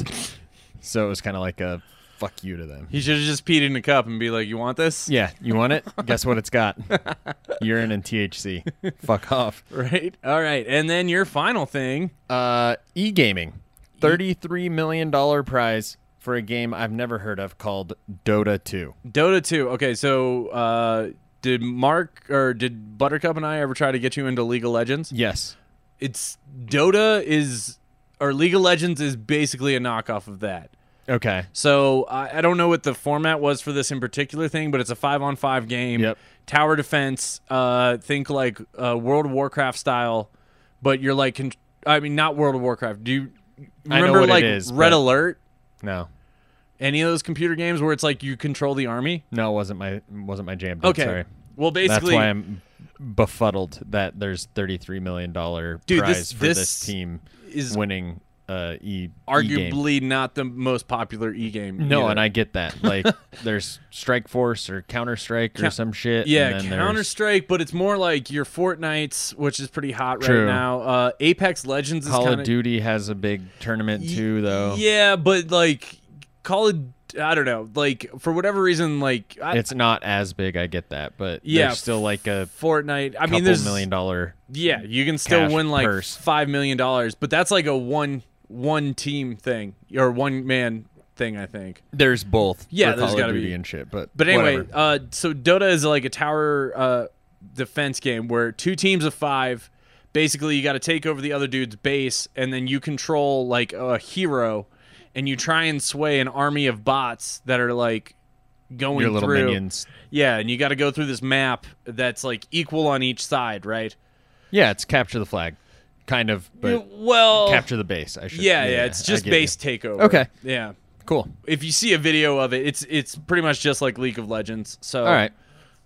So it was kind of like a fuck you to them. He should have just peed in the cup and be like, "You want this?" Yeah, you want it? Guess what it's got? Urine and T H C. Fuck off. Right. All right. And then your final thing. Uh, e-gaming. thirty-three million dollars prize for a game I've never heard of called Dota two. Dota two. Okay, so uh, did Mark or did Buttercup and I ever try to get you into League of Legends? Yes. It's Dota is or League of Legends is basically a knockoff of that. Okay. So I, I don't know what the format was for this in particular thing, but it's a five on five game. Yep. Tower defense. Uh, think like uh, World of Warcraft style, but you're like, con- I mean, not World of Warcraft. Do you I know remember what it like is, Red but- Alert? No. Any of those computer games where it's like you control the army? No, it wasn't my wasn't my jam. dude, Okay. Sorry. Well, basically, That's why I'm befuddled that there's thirty-three million dollars Dude, prize this- for this this team is winning uh, e arguably not the most popular e game. No, and I get that. Like, there's Strike Force or Counter Strike or Coun- some shit. Yeah, and then there's- Counter Strike, but it's more like your Fortnites, which is pretty hot True. right now. Uh, Apex Legends is Call kind of Duty has a big tournament too, though. Yeah, but like Call of, I don't know, like for whatever reason, like I, It's not as big. I get that, but yeah, there's still like a Fortnite. I couple mean, there's million dollar. Yeah, you can still cash win like purse. five million dollars, but that's like a one one team thing or one man thing, I think. There's both. Yeah, for there's Call gotta of Duty be. and shit. But But anyway, whatever. uh, so Dota is like a tower uh, defense game where two teams of five, basically you got to take over the other dude's base, and then you control like a hero, and you try and sway an army of bots that are like going your little through. minions. Yeah, and you got to go through this map that's like equal on each side, right? Yeah, it's capture the flag, kind of, but Yeah, well, capture the base. I should. yeah, yeah, it's I just get base you. takeover. Okay. Yeah. Cool. If you see a video of it, it's it's pretty much just like League of Legends. So All right.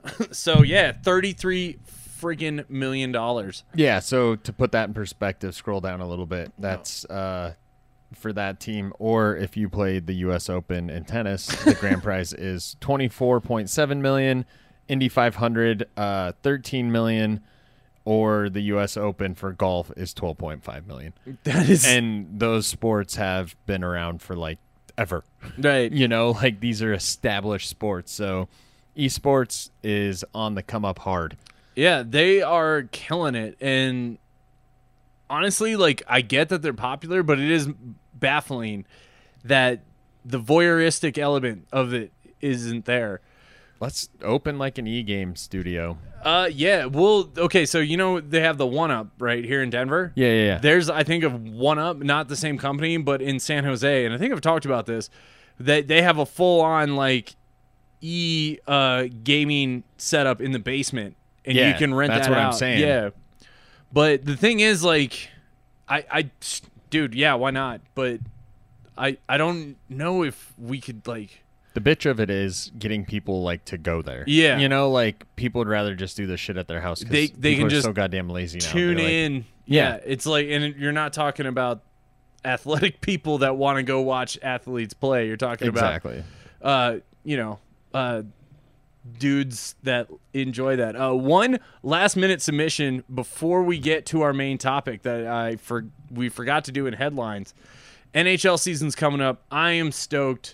So yeah, thirty-three friggin' million dollars. Yeah, so to put that in perspective, scroll down a little bit. That's uh, for that team. Or if you played the U S Open in tennis, the grand prize is twenty-four point seven million dollars, Indy five hundred, uh, thirteen million dollars, or the U S Open for golf is twelve point five million dollars. That is And those sports have been around for like ever. right. You know, like these are established sports. So esports is on the come up hard. Yeah, they are killing it, and honestly, like I get that they're popular, but it is baffling that the voyeuristic element of it isn't there. Let's open like an e-game studio. Uh, yeah. Well, okay. So you know they have the One Up right here in Denver. Yeah, yeah, yeah. There's, I think, of One Up, not the same company, but in San Jose, and I think I've talked about this. They they have a full on like e uh gaming setup in the basement, and Yeah, you can rent that's that what I'm out. saying. Yeah. But the thing is, like, I I dude, yeah, why not? But I I don't know if we could like. The bitch of it is getting people like to go there. Yeah. You know, like people would rather just do this shit at their house. 'cause They- they people can are just so goddamn lazy now. Tune They're like, in. Yeah. Yeah, it's like, and you're not talking about athletic people that want to go watch athletes play. You're talking Exactly. about, uh, you know, uh, dudes that enjoy that. Uh, one last minute submission before we get to our main topic that I for we forgot to do in headlines. N H L season's coming up. I am stoked.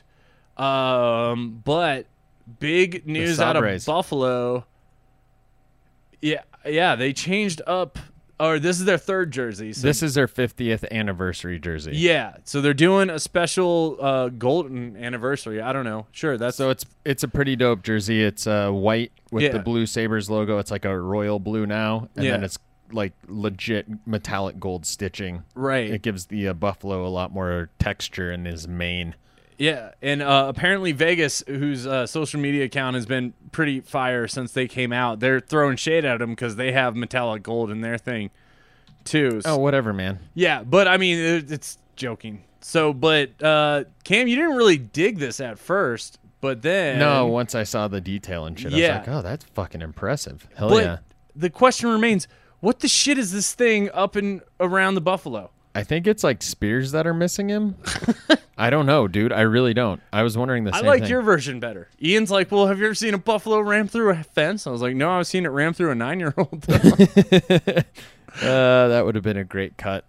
Um, but big news out of Sabres. Buffalo. Yeah, yeah, they changed up or this is their third jersey. So This is their fiftieth anniversary jersey. yeah, so they're doing a special uh, golden anniversary. I don't know. Sure, that's So it's it's a pretty dope jersey. It's uh, white with Yeah. the blue Sabres logo. It's like a royal blue now, and then Yeah. it's like legit metallic gold stitching. right. It gives the uh, buffalo a lot more texture in his mane. Yeah, and uh, apparently Vegas, whose uh, social media account has been pretty fire since they came out, they're throwing shade at them because they have metallic gold in their thing, too. Oh, whatever, man. Yeah, but I mean, it, it's joking. So, but uh, Cam, you didn't really dig this at first, but then No, once I saw the detail and shit, Yeah. I was like, oh, that's fucking impressive. Hell But yeah. the question remains: what the shit is this thing up and around the buffalo? I think it's like spears that are missing him. I don't know, dude. I really don't. I was wondering the I same like thing. your version better. Ian's like, well, have you ever seen a buffalo ram through a fence? I was like, no, I've seen it ram through a nine-year-old. uh, that would have been a great cut.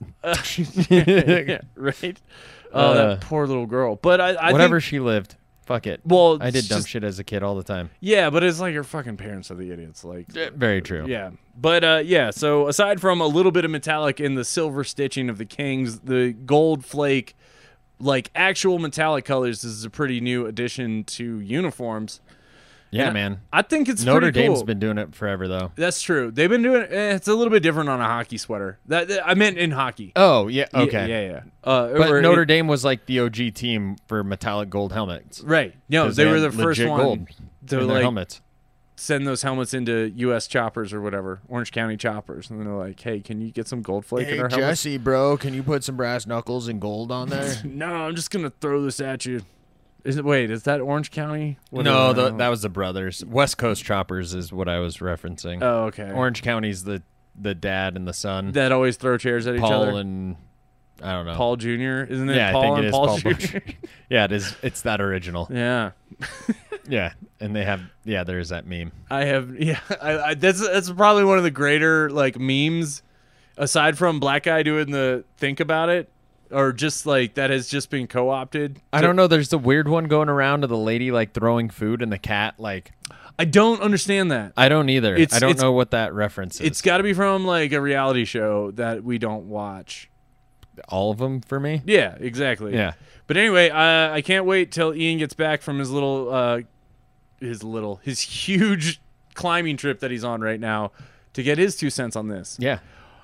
yeah, right? Oh, Uh, that poor little girl. But I, I Whatever think, she lived. Fuck it. well, I did it's dumb just- shit as a kid all the time. Yeah, but it's like your fucking parents are the idiots. Like, Very true. yeah. But uh, yeah, so aside from a little bit of metallic in the silver stitching of the Kings, the gold flake, like actual metallic colors, this is a pretty new addition to uniforms. Yeah, And man. I think it's Notre pretty Dame's cool. been doing it forever, though. That's true. They've been doing eh, it's a little bit different on a hockey sweater. That, that- I meant in hockey. Oh, yeah. Yeah, Okay. Yeah, yeah. Uh, But or Notre it- Dame was like the O G team for metallic gold helmets. right? No, 'Cause they, they were had the first legit one gold to in their like helmets. send those helmets into U S choppers or whatever, Orange County choppers, and they're like, "Hey, can you get some gold flake in our helmets?" bro, can you put some brass knuckles and gold on there? No, I'm just gonna throw this at you. Is it? Wait, is that Orange County? What no, is- the, that was the brothers. West Coast Choppers is what I was referencing. Oh, okay. Orange County's the the dad and the son. that always throw chairs at each Paul other. and I don't know. Paul Junior Isn't it? yeah, Paul I think and it is Paul Paul. Junior yeah, it is. It's that original. yeah, Yeah, and they have yeah. There's that meme. I have. Yeah, I, I, that's that's probably one of the greater like memes, aside from Black Guy doing the think about it, or just like that has just been co-opted. I don't know. There's the weird one going around of the lady like throwing food and the cat like. I don't understand that. I don't either. It's- I don't it's- know what that reference is. It's got to be from like a reality show that we don't watch. all of them for me. Yeah, exactly. Yeah. But anyway, I I can't wait till Ian gets back from his little, uh, his little, his huge climbing trip that he's on right now to get his two cents on this. Yeah.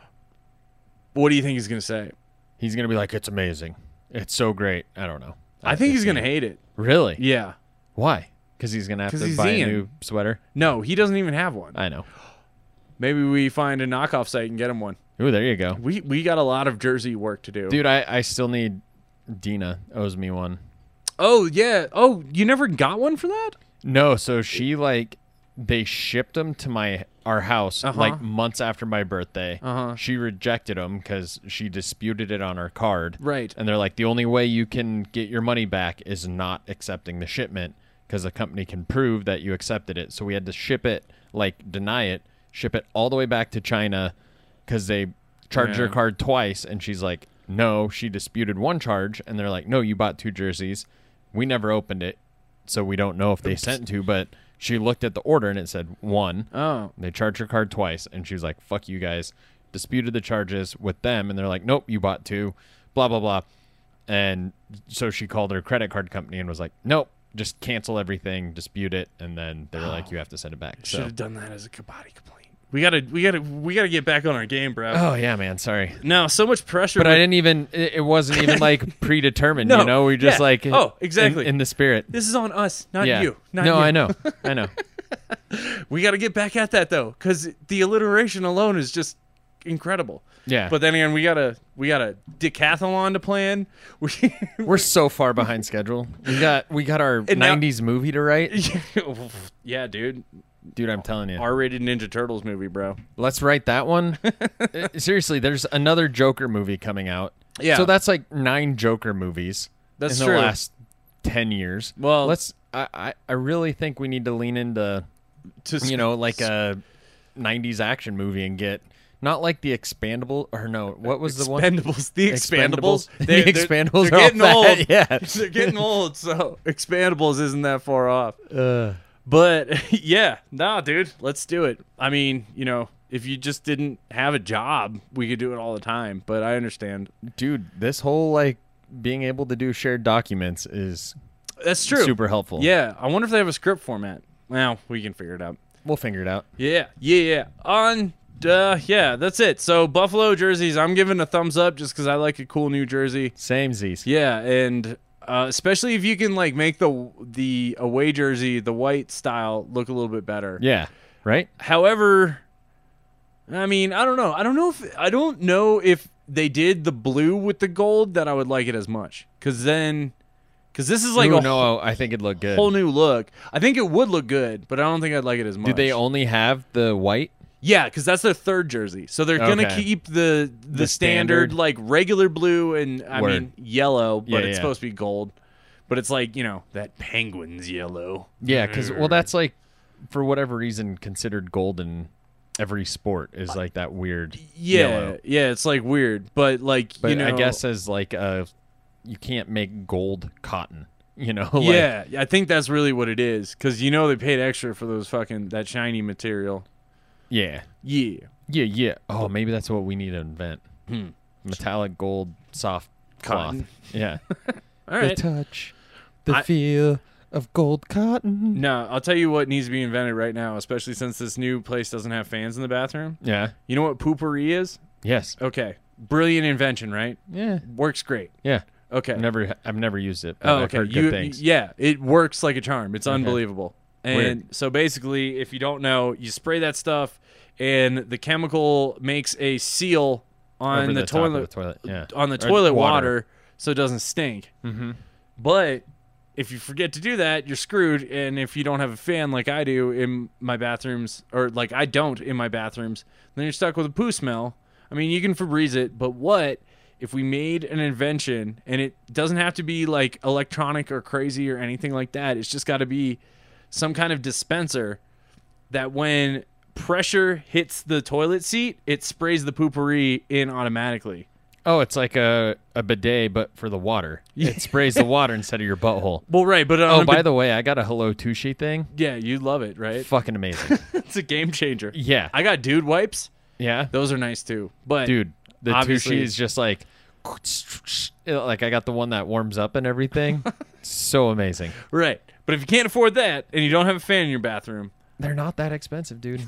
What do you think he's gonna say? He's gonna be like, it's amazing. It's so great. I don't know. I think he's gonna hate it. Really? Yeah. Why? Because he's gonna have 'Cause to he's buy Ian. a new sweater. No, he doesn't even have one. I know. Maybe we find a knockoff site and get him one. Ooh, there you go, We we got a lot of jersey work to do. dude. I I still need. Dina owes me one. Oh yeah. Oh, you never got one for that? No, so she like they shipped them to my our house Uh-huh. like months after my birthday. Uh-huh. She rejected them because she disputed it on her card. Right. And they're like, the only way you can get your money back is not accepting the shipment because the company can prove that you accepted it. So we had to ship it, like deny it, ship it all the way back to China because they charged her Yeah. card twice. And she's like, no, she disputed one charge. And they're like, no, you bought two jerseys. We never opened it, so we don't know if they sent to, but she looked at the order and it said one. Oh. They charged her card twice, and she was like, fuck you guys. Disputed the charges with them, and they're like, nope, you bought two, blah, blah, blah. And so she called her credit card company and was like, nope, just cancel everything, dispute it, and then they were like, you have to send it back. Should So, have done that as a Kabaddi complaint. We gotta, we gotta, we gotta get back on our game, bro. oh, yeah, man, sorry. No, so much pressure. But I with- didn't even, it, it wasn't even like predetermined, No, you know? We just yeah. like, Oh, exactly. in, in the spirit. This is on us, not yeah. you. Not no, you. I know. I know. We got to get back at that though, because the alliteration alone is just incredible. Yeah. But then again, we got a we got a decathlon to plan. We We're so far behind schedule. We got we got our And now- nineties movie to write. yeah, dude. Dude, I'm telling you. R-rated Ninja Turtles movie, bro. Let's write that one. Uh, Seriously, there's another Joker movie coming out. Yeah. So that's like nine Joker movies That's in true. the last ten years. Well- let's I, I, I really think we need to lean into To you know, like a nineties action movie and get not like the Expandable or no, what was the one? Expendables. The Expandables. Expendables? They, The they're- Expandables They're are all getting fat, old. yeah. They're getting old, so Expandables isn't that far off. Uh, But yeah, nah, dude, let's do it. I mean, you know, if you just didn't have a job, we could do it all the time. But I understand. Dude, this whole like being able to do shared documents is That's true. super helpful. Yeah. I wonder if they have a script format. Well, we can figure it out. We'll figure it out. Yeah. Yeah. Yeah. On. Uh, yeah, that's it. So Buffalo jerseys, I'm giving a thumbs up just because I like a cool new jersey. Same Z's. Yeah, and uh, especially if you can like make the the away jersey, the white style, look a little bit better. Yeah. Right? However, I mean, I don't know. I don't know if I don't know if they did the blue with the gold that I would like it as much. Because then, because this is like Ooh, a no, I think it'd look good. whole new look. I think it would look good, but I don't think I'd like it as much. Do they only have the white? Yeah, because that's their third jersey. So they're gonna Okay. keep the the, The standard, standard? like regular blue and I Word. mean yellow, but Yeah, it's yeah. supposed to be gold. But it's like, you know, that penguin's yellow. Yeah, because well, that's like for whatever reason considered gold in every sport is like that weird. Yeah, yellow. yeah, it's like weird, but like But you know, I guess as like a, you can't make gold cotton. You know. Like, yeah, I think that's really what it is because you know they paid extra for those fucking that shiny material. Yeah. Yeah, Yeah. Yeah. Oh, maybe that's what we need to invent. Hmm. Metallic gold soft Cotton. cloth. Yeah. all right. The touch, the I- feel of gold cotton. No, I'll tell you what needs to be invented right now, especially since this new place doesn't have fans in the bathroom. Yeah. You know what poopery is? Yes. Okay, brilliant invention, right? Yeah. Works great. Yeah. Okay. I've never, I've never used it. But Oh, I've okay. heard You, good things. yeah, it works like a charm. It's Okay. unbelievable. And Weird. so basically, if you don't know, you spray that stuff, and the chemical makes a seal on Over the, the top of toilet, the toilet, yeah. on the Or toilet water. water. so it doesn't stink. Mm-hmm. But if you forget to do that, you're screwed. And if you don't have a fan like I do in my bathrooms, or like I don't in my bathrooms, then you're stuck with a poo smell. I mean, you can Febreze it, but what if we made an invention, and it doesn't have to be like electronic or crazy or anything like that. It's just got to be some kind of dispenser that when pressure hits the toilet seat, it sprays the poopery in automatically. Oh, it's like a, a bidet, but for the water. It sprays the water instead of your butthole. Well, right, but on Oh, a by bit- the way, I got a Hello Tushy thing. yeah, you love it, right? Fucking amazing. It's a game changer. Yeah. I got dude wipes. Yeah. Those are nice too. But Dude, the obviously- Tushy is just like, like I got the one that warms up and everything. So amazing. right. But if you can't afford that and you don't have a fan in your bathroom, They're not that expensive, dude.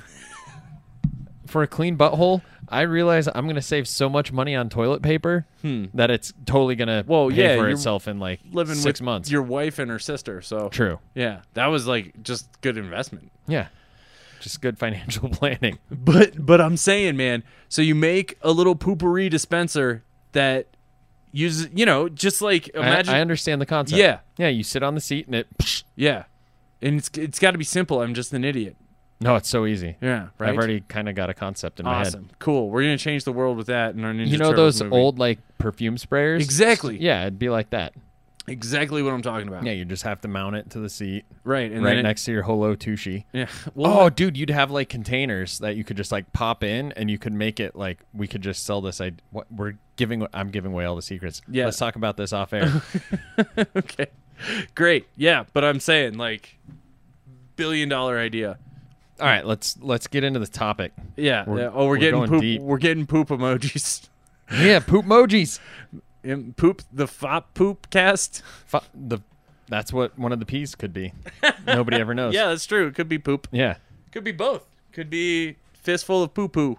For a clean butthole, I realize I'm going to save so much money on toilet paper that it's totally going to Well, pay yeah, for you're itself in like living six with months. your wife and her sister, so True. yeah, that was like just good investment. Yeah. Just good financial planning. But but I'm saying, man, so you make a little poopery dispenser that uses, you know, just like imagine, I, I understand the concept. Yeah. Yeah, you sit on the seat and it... yeah, and it's it's got to be simple. I'm just an idiot. No, it's so easy. Yeah, right. I've already kind of got a concept in my head. awesome, cool. We're gonna change the world with that in our Ninja You know Turtles those movie. old like perfume sprayers? Exactly. Yeah, it'd be like that. Exactly what I'm talking about. Yeah, you just have to mount it to the seat Right, and right then it- next to your Hello Tushy. Yeah. Oh, Well, dude, you'd have like containers that you could just like pop in, and you could make it like we could just sell this. I what we're giving. I'm giving away all the secrets. Yeah. Let's talk about this off air. okay, great. Yeah, but I'm saying like billion dollar idea. All right, let's let's get into the topic. Yeah. We're- yeah. Oh, we're, we're getting going poop. deep. We're getting poop emojis. Yeah, poop emojis. Em- poop the fop poop cast. Fu- the that's what one of the P's could be. Nobody ever knows. Yeah, that's true. It could be poop. Yeah. Could be both. Could be fistful of poo poo.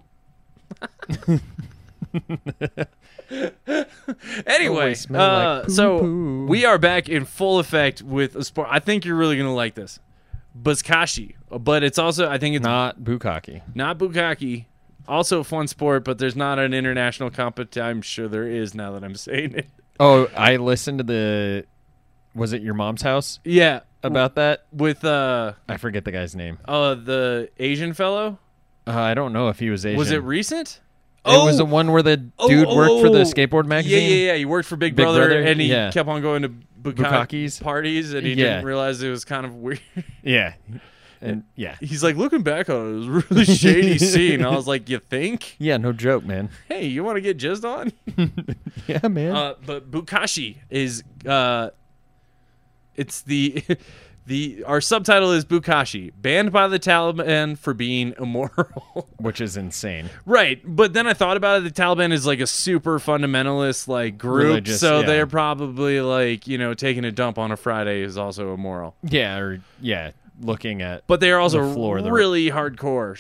Anyway, Always smell uh, like so poo-poo. we are back in full effect with a sport. I think you're really gonna like this, Buzkashi. But it's also, I think it's Not bukkake. not bukkake. Also a fun sport, but there's not an international competition. I'm sure there is now that I'm saying it. Oh, I listened to the. Was it your mom's house Yeah, about that? with uh I forget the guy's name. uh the Asian fellow. Uh, I don't know if he was Asian. Was it recent? It was the one where the Oh, dude oh, worked for oh. the skateboard magazine. Yeah, yeah, yeah. He worked for Big, Big Brother, Brother, and he yeah. kept on going to bukkake Bukkakes. parties, and he Yeah. didn't realize it was kind of weird. Yeah. And yeah. He's like, looking back on it, it was a really shady scene. I was like, you think? Yeah, no joke, man. Hey, you want to get jizzed on? Yeah, man. Uh, but Bukashi is, uh, it's the The our subtitle is Bukashi, banned by the Taliban for being immoral. Which is insane. Right, but then I thought about it. The Taliban is like a super fundamentalist like group, Religious, so yeah. they're probably like, you know, taking a dump on a Friday is also immoral. Yeah, or yeah, looking at. But they are also the floor, the- really hardcore.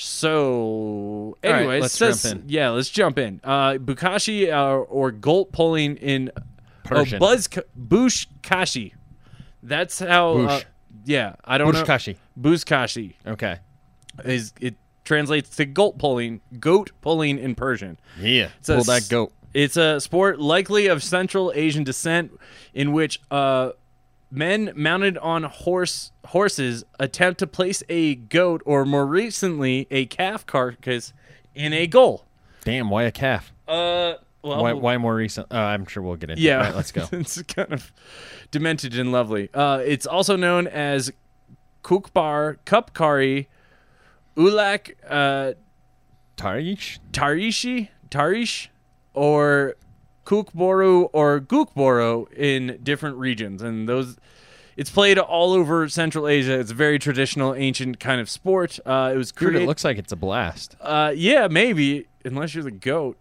So, All right, anyways, let's says- jump in. Yeah, let's jump in. Uh, Bukashi uh, or Golt pulling in Persian. Oh, Buzz Bushkashi. That's how. Uh, Bush. yeah, I don't Bushkashi. know. Bushkashi Okay. is it translates to goat pulling, goat pulling in Persian. Yeah. It's a Pull that s- goat. It's a sport likely of Central Asian descent in which uh, men mounted on horse horses attempt to place a goat or more recently a calf carcass in a goal. Damn, why a calf? Uh, well, Why, why more recent? Uh, I'm sure we'll get into yeah, it. All right, let's go. It's kind of demented and lovely. Uh, it's also known as kukbar, kupkari, ulak, uh, Tarish? Tarishi, Tarish, or Kukboru or Gukboro in different regions, and those it's played all over Central Asia. It's a very traditional, ancient kind of sport. Uh, it was Dude, created. it looks like it's a blast. uh, yeah, maybe unless you're the goat.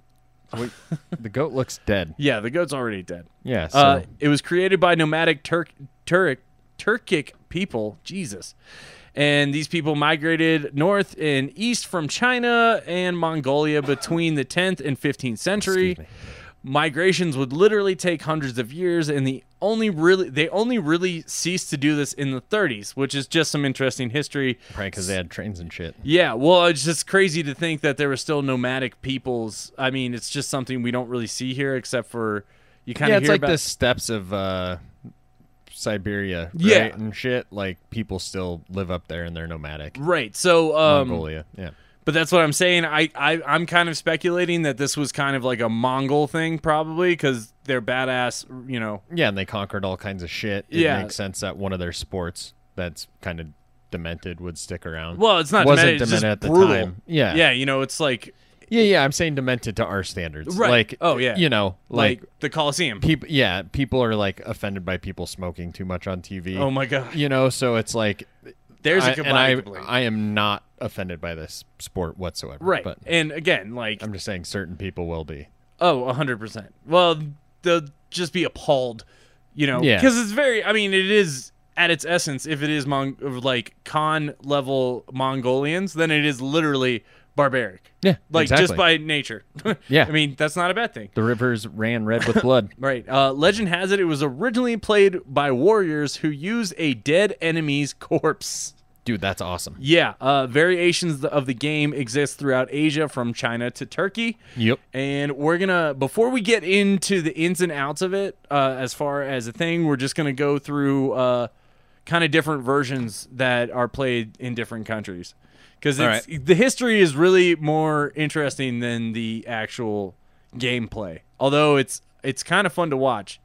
The goat looks dead. Yeah, the goat's already dead. Yeah, so Uh, it was created by nomadic Turk Turk Turkic people. Jesus. And these people migrated north and east from China and Mongolia between the tenth and fifteenth century. Excuse me. Migrations would literally take hundreds of years, and the only really they only really ceased to do this in the thirties, which is just some interesting history. probably because they had trains and shit. Yeah, well, it's just crazy to think that there were still nomadic peoples. I mean, it's just something we don't really see here, except for you kind Yeah, of it's hear like about. the steppes of uh, Siberia, right? Yeah. and shit. Like people still live up there and they're nomadic. Right. So, um, Mongolia, yeah. but that's what I'm saying. I, I, I'm kind of speculating that this was kind of like a Mongol thing, probably, because they're badass, you know. Yeah, and they conquered all kinds of shit. It Yeah. makes sense that one of their sports that's kind of demented would stick around. Well, it's not Wasn't demented, it's just demented at the brutal. time. Yeah. Yeah, you know, it's like, Yeah, yeah, I'm saying demented to our standards. Right. Like, Oh, yeah. you know, like, like, the Colosseum. people, yeah, people are like offended by people smoking too much on T V. Oh, my God. You know, so it's like, There's a I, and goodbye I, complaint. I am not offended by this sport whatsoever. Right. But And again, like, I'm just saying certain people will be. oh, one hundred percent. Well, they'll just be appalled, you know, Yeah. because it's very, I mean, it is at its essence, if it is Mon- like Khan level Mongolians, then it is literally barbaric. Yeah, Like just exactly. by nature. Yeah. I mean, that's not a bad thing. The rivers ran red with blood. Right. Uh, legend has it it was originally played by warriors who used a dead enemy's corpse. Dude, that's awesome. Yeah. Uh, variations of the game exist throughout Asia from China to Turkey. Yep. And we're going to, before we get into the ins and outs of it, uh, as far as a thing, we're just going to go through uh, kind of different versions that are played in different countries. Because All right. the history is really more interesting than the actual gameplay. Although it's it's kind of fun to watch.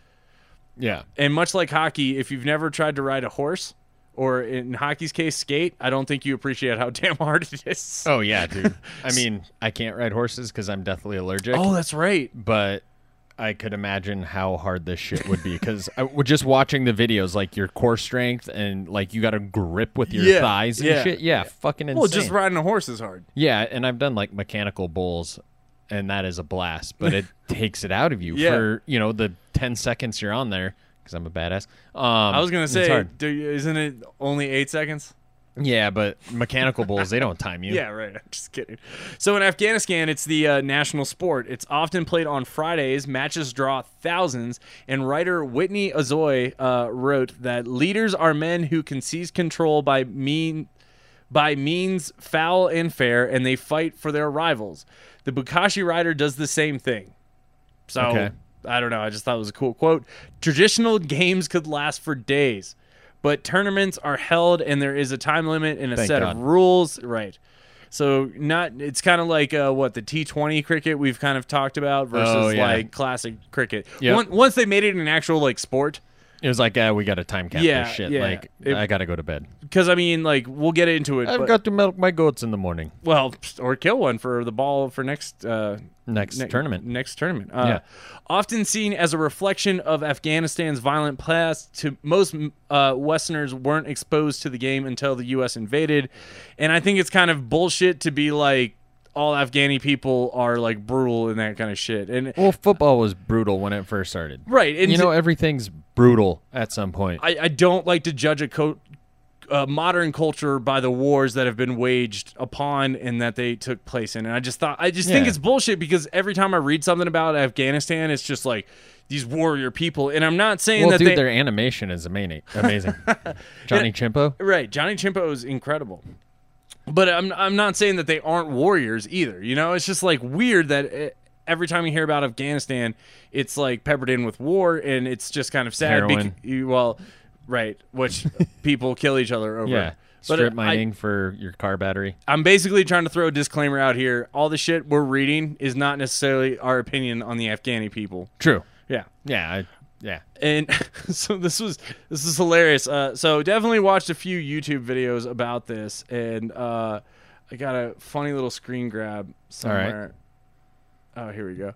Yeah. And much like hockey, if you've never tried to ride a horse, or in hockey's case, skate, I don't think you appreciate how damn hard it is. Oh, yeah, dude. I mean, I can't ride horses because I'm deathly allergic. Oh, that's right. But I could imagine how hard this shit would be because just watching the videos, like your core strength and like you got to grip with your Yeah, thighs and yeah. shit. Yeah, fucking insane. Well, just riding a horse is hard. Yeah, and I've done like mechanical bulls, and that is a blast, but it takes it out of you Yeah. for, you know, the ten seconds you're on there because I'm a badass. Um, I was gonna it's say, hard. do you, isn't it only eight seconds? Yeah, but mechanical bulls, they don't time you. Yeah, right. I'm just kidding. So in Afghanistan, it's the uh, national sport. It's often played on Fridays. Matches draw thousands. And writer Whitney Azoy uh, wrote that leaders are men who can seize control by mean by means foul and fair, and they fight for their rivals. The Bukashi rider does the same thing. So Okay. I don't know. I just thought it was a cool quote. Traditional games could last for days, but tournaments are held and there is a time limit and a Thank set God. of rules. Right. So not it's kind of like uh, what the T twenty cricket we've kind of talked about versus Oh, yeah. like classic cricket. Yep. Once, once they made it an actual like sport, It was like, ah, we got to time cap Yeah, this shit. yeah. Like, It- I got to go to bed. Because, I mean, like, we'll get into it. I've but, got to milk my goats in the morning. well, or kill one for the ball for next uh, Next ne- tournament. Next tournament. Uh, Yeah. Often seen as a reflection of Afghanistan's violent past, to most uh, Westerners weren't exposed to the game until the U S invaded. And I think it's kind of bullshit to be like, all Afghani people are like brutal and that kind of shit. And Well, football was brutal when it first started. right, and You to- know, everything's brutal at some point. I, I don't like to judge a co- uh, modern culture by the wars that have been waged upon and that they took place in. And I just thought, I just think Yeah. it's bullshit because every time I read something about Afghanistan, it's just like these warrior people. And I'm not saying well, that dude, they. their animation is amazing. Amazing. Johnny Chimpo? Right, Johnny Chimpo is incredible. But I'm I'm not saying that they aren't warriors either. You know, it's just like weird that it, every time you hear about Afghanistan, it's like peppered in with war, and it's just kind of sad. Heroin. bec- you- well, right, which people kill each other over. Yeah. But Strip I- mining for your car battery. I'm basically trying to throw a disclaimer out here. All the shit we're reading is not necessarily our opinion on the Afghani people. True. Yeah. Yeah. I, yeah. And so this was this is hilarious. Uh, so definitely watched a few YouTube videos about this, and uh, I got a funny little screen grab somewhere. Oh, here we go.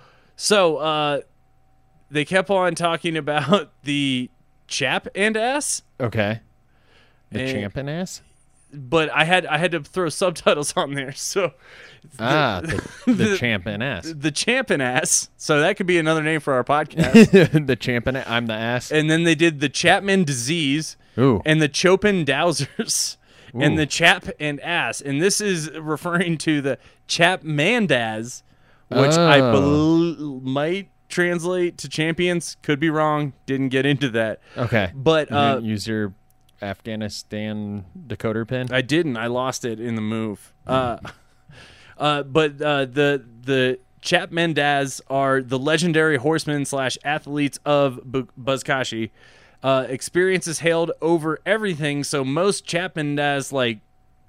So uh, they kept on talking about the chap and ass, Okay. The And- champion ass? but I had I had to throw subtitles on there. So Ah, the, the champion ass. the champ and ass. So that could be another name for our podcast. the champion ass. I'm the ass. And then they did the Chapman disease. Ooh. And the Chopin Dowsers and Ooh. the Chap and Ass. And this is referring to the Chapmandaz, which I Oh. bel might translate to champions. Could be wrong. Didn't get into that. Okay. But You uh, didn't use your Afghanistan decoder pin? I didn't. I lost it in the move. Uh, uh, but uh, the the Chapmandaz are the legendary horsemen slash athletes of Bu- Buzkashi. Uh, experiences hailed over everything, so most Chapmandaz like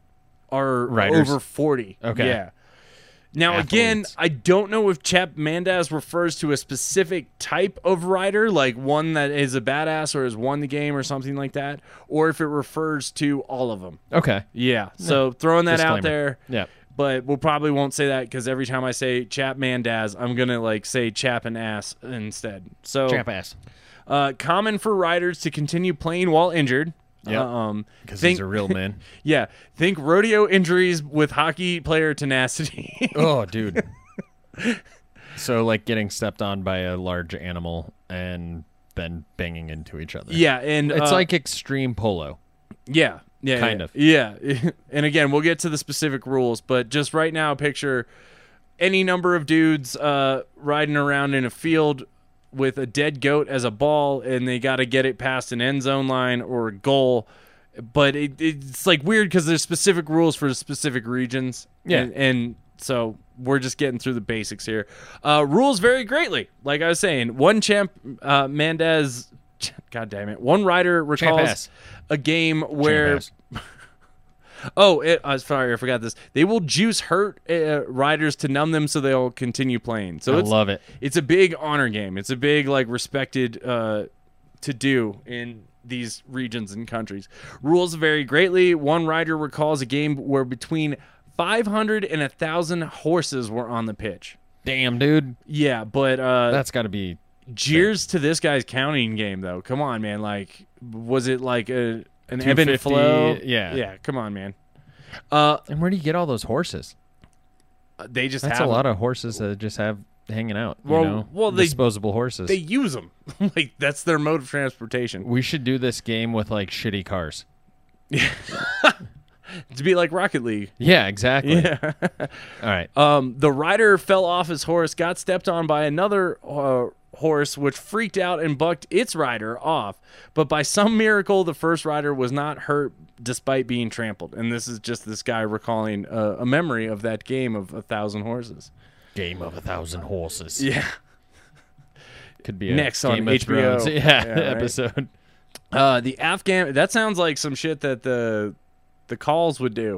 are Riders. over forty. Okay. Yeah. Now again, Athletes. I don't know if Chapmandaz refers to a specific type of rider, like one that is a badass or has won the game or something like that, or if it refers to all of them. Okay. Yeah. So throwing that out Disclaimer. there. Yeah. But we'll probably won't say that because every time I say Chapmandaz, I'm gonna like say Chap and Ass instead. So Champ ass. uh, common for riders to continue playing while injured. Yep. Um, Because think, he's a real man. yeah. Think rodeo injuries with hockey player tenacity. Oh, dude. So, like getting stepped on by a large animal and then banging into each other. yeah, and It's uh, like extreme polo. yeah, yeah, kind yeah. of. Yeah. And again, we'll get to the specific rules, but just right now, picture any number of dudes uh, riding around in a field with a dead goat as a ball, and they got to get it past an end zone line or a goal. But it, it's like weird because there's specific rules for specific regions. Yeah. And, and so we're just getting through the basics here. Uh, rules vary greatly. Like I was saying, one champ, uh, Mandez, God damn it, one rider recalls ass. a game where. Champ ass. Oh, it, uh, sorry, I forgot this. They will juice hurt uh, riders to numb them so they'll continue playing. So I it's, love it. It's a big honor game. It's a big like respected uh, to do in these regions and countries. Rules vary greatly. One rider recalls a game where between five hundred and one thousand horses were on the pitch. Damn, dude. Yeah, but uh, That's got to be. cheers to this guy's counting game, though. Come on, man. Like, was it like a an ebb and two fifty, flow? yeah. Yeah, come on, man. Uh, And where do you get all those horses? they just That's have a lot them. of horses that just have hanging out. You Well- know? well, they- disposable horses. They use them. Like, that's their mode of transportation. we should do this game with like shitty cars. To be like Rocket League. Yeah, exactly. Yeah. All right. Um, the rider fell off his horse, got stepped on by another uh, horse, which freaked out and bucked its rider off. But by some miracle, the first rider was not hurt despite being trampled. And this is just this guy recalling uh, a memory of that game of a thousand horses. Game of a thousand horses. Yeah. Could be a Next Game on of H B O. Thrones. Yeah, Yeah, right. episode. Uh, the Afghan. That sounds like some shit that the the calls would do.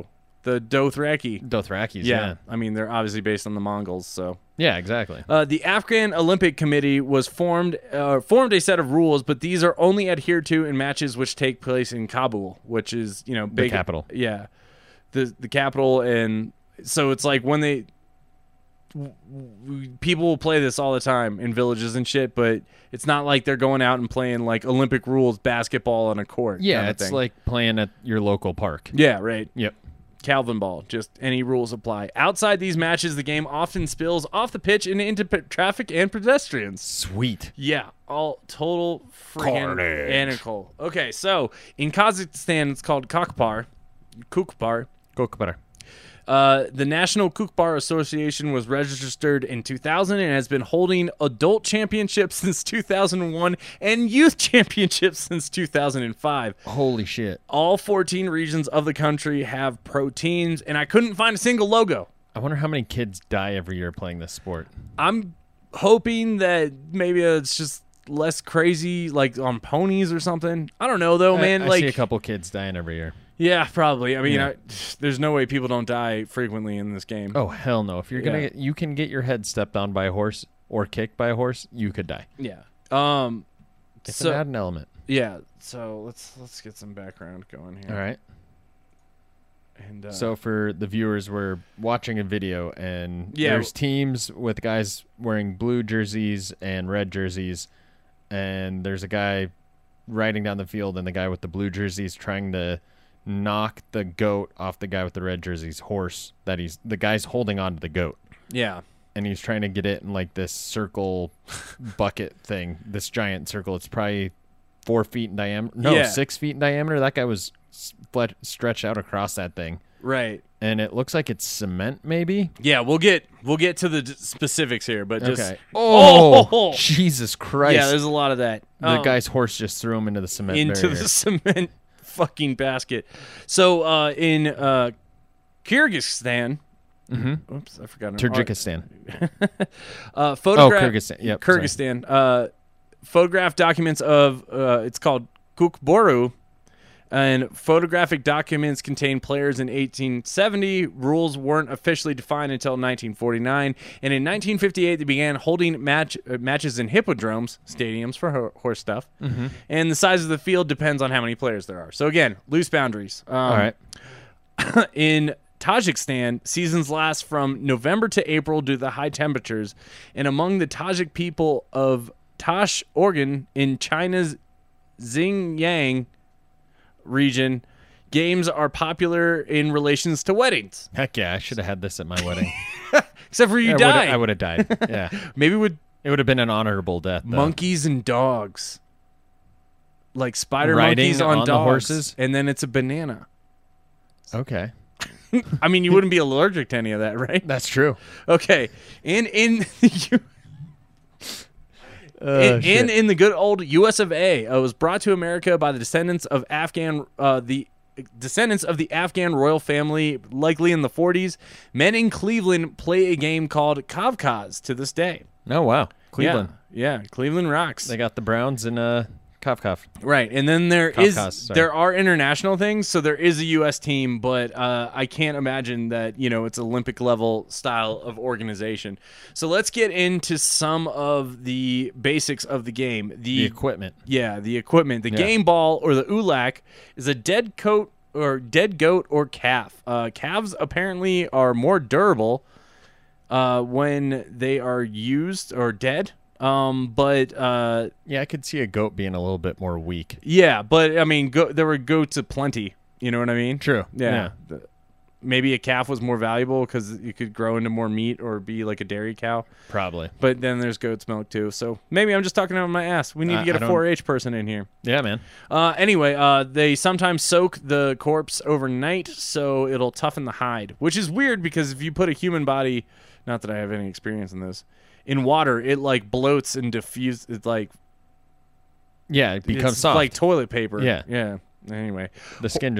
the Dothraki. Dothrakis, Yeah. yeah. I mean, they're obviously based on the Mongols, so. Yeah, exactly. Uh, the Afghan Olympic Committee was formed uh, formed a set of rules, but these are only adhered to in matches which take place in Kabul, which is, you know, big capital. Yeah, the the capital, and so it's like when they w- w- people will play this all the time in villages and shit, but it's not like they're going out and playing like Olympic rules basketball on a court. Yeah, kind of it's thing. like playing at your local park. Yeah, right. Yep. Calvin ball, just any rules apply. Outside these matches, the game often spills off the pitch and into p- traffic and pedestrians. Sweet. Yeah, all total freaking Carnage. anarchical. Okay, so in Kazakhstan, it's called Kokpar. Kukpar. Kukbar. Uh, the National Kukbar Association was registered in two thousand and has been holding adult championships since two thousand one and youth championships since two thousand five. Holy shit. All fourteen regions of the country have pro teams, and I couldn't find a single logo. I wonder how many kids die every year playing this sport. I'm hoping that maybe it's just less crazy, like on ponies or something. I don't know, though, man. I, I like, see a couple kids dying every year. yeah, probably. I mean, Yeah. I, there's no way people don't die frequently in this game. Oh, hell no. If you're going Yeah. to get, you can get your head stepped on by a horse or kicked by a horse, you could die. Yeah. Um. It's so an added element. yeah. So let's let's get some background going here. All right. And uh, So for the viewers, we're watching a video, and Yeah. there's teams with guys wearing blue jerseys and red jerseys, and there's a guy riding down the field, and the guy with the blue jerseys trying to knock the goat off the guy with the red jersey's horse. That he's the guy's holding on to the goat, yeah. and he's trying to get it in like this circle bucket thing, this giant circle. It's probably four feet in diameter. No, Yeah. six feet in diameter. That guy was split, stretched out across that thing. Right. And it looks like it's cement, maybe. Yeah. We'll get we'll get to the d- specifics here, but just Okay. Oh, Oh! Jesus Christ! yeah. There's a lot of that. the Um, guy's horse just threw him into the cement into barrier. the cement fucking basket. So uh, in uh, Kyrgyzstan, Mhm. oops, I forgot. Tajikistan. Uh, Oh, photograph. Kyrgyzstan. Yep. sorry. Kyrgyzstan. Uh, photograph documents of uh, it's called Kukboru, and photographic documents contain players in eighteen seventy. Rules weren't officially defined until nineteen forty-nine, and in nineteen fifty-eight they began holding match uh, matches in hippodromes, stadiums for ho- horse stuff, Mm-hmm. and the size of the field depends on how many players there are. So again, loose boundaries. Um, All right. in Tajikistan, seasons last from November to April due to the high temperatures, and among the Tajik people of Tash Organ in China's Xinjiang region, games are popular in relations to weddings. Heck yeah! I should have had this at my wedding. Except for you I would've- die. I would have died. Yeah. Maybe with It would have been an honorable death. Though. monkeys and dogs. Like spider Riding monkeys on, on the dogs. horses? And then it's a banana. Okay. I mean, you wouldn't be allergic to any of that, right? That's true. Okay. And in the Uh, and, shit. and in the good old U S of A, uh, was brought to America by the descendants of Afghan, uh, the descendants of the Afghan royal family, likely in the forties. Men in Cleveland play a game called Kavkaz to this day. Oh wow, Cleveland. Yeah, yeah, Cleveland rocks. They got the Browns and uh, Cough Cough. Right, and then there is Kavkaz, sorry. there are international things, so there is a U S team, but uh, I can't imagine that you know it's Olympic level style of organization. So let's get into some of the basics of the game. The, The equipment. yeah, the equipment. The Yeah. game ball or the ulak is a dead coat or dead goat or calf. Uh, calves apparently are more durable uh, when they are used or dead. Um, but uh, Yeah, I could see a goat being a little bit more weak. yeah, but I mean, go, there were goats aplenty. You know what I mean? True. Yeah. The- Maybe a calf was more valuable because it could grow into more meat or be like a dairy cow. Probably. But then there's goat's milk too. So maybe I'm just talking out of my ass. We need I- to get I a don't- four H person in here. Yeah, man. Uh, anyway, uh, they sometimes soak the corpse overnight so it'll toughen the hide, which is weird because if you put a human body, not that I have any experience in this, in water, it like bloats and diffuses. It like Yeah, it becomes it's soft. like toilet paper. Yeah. yeah. Anyway, the skin just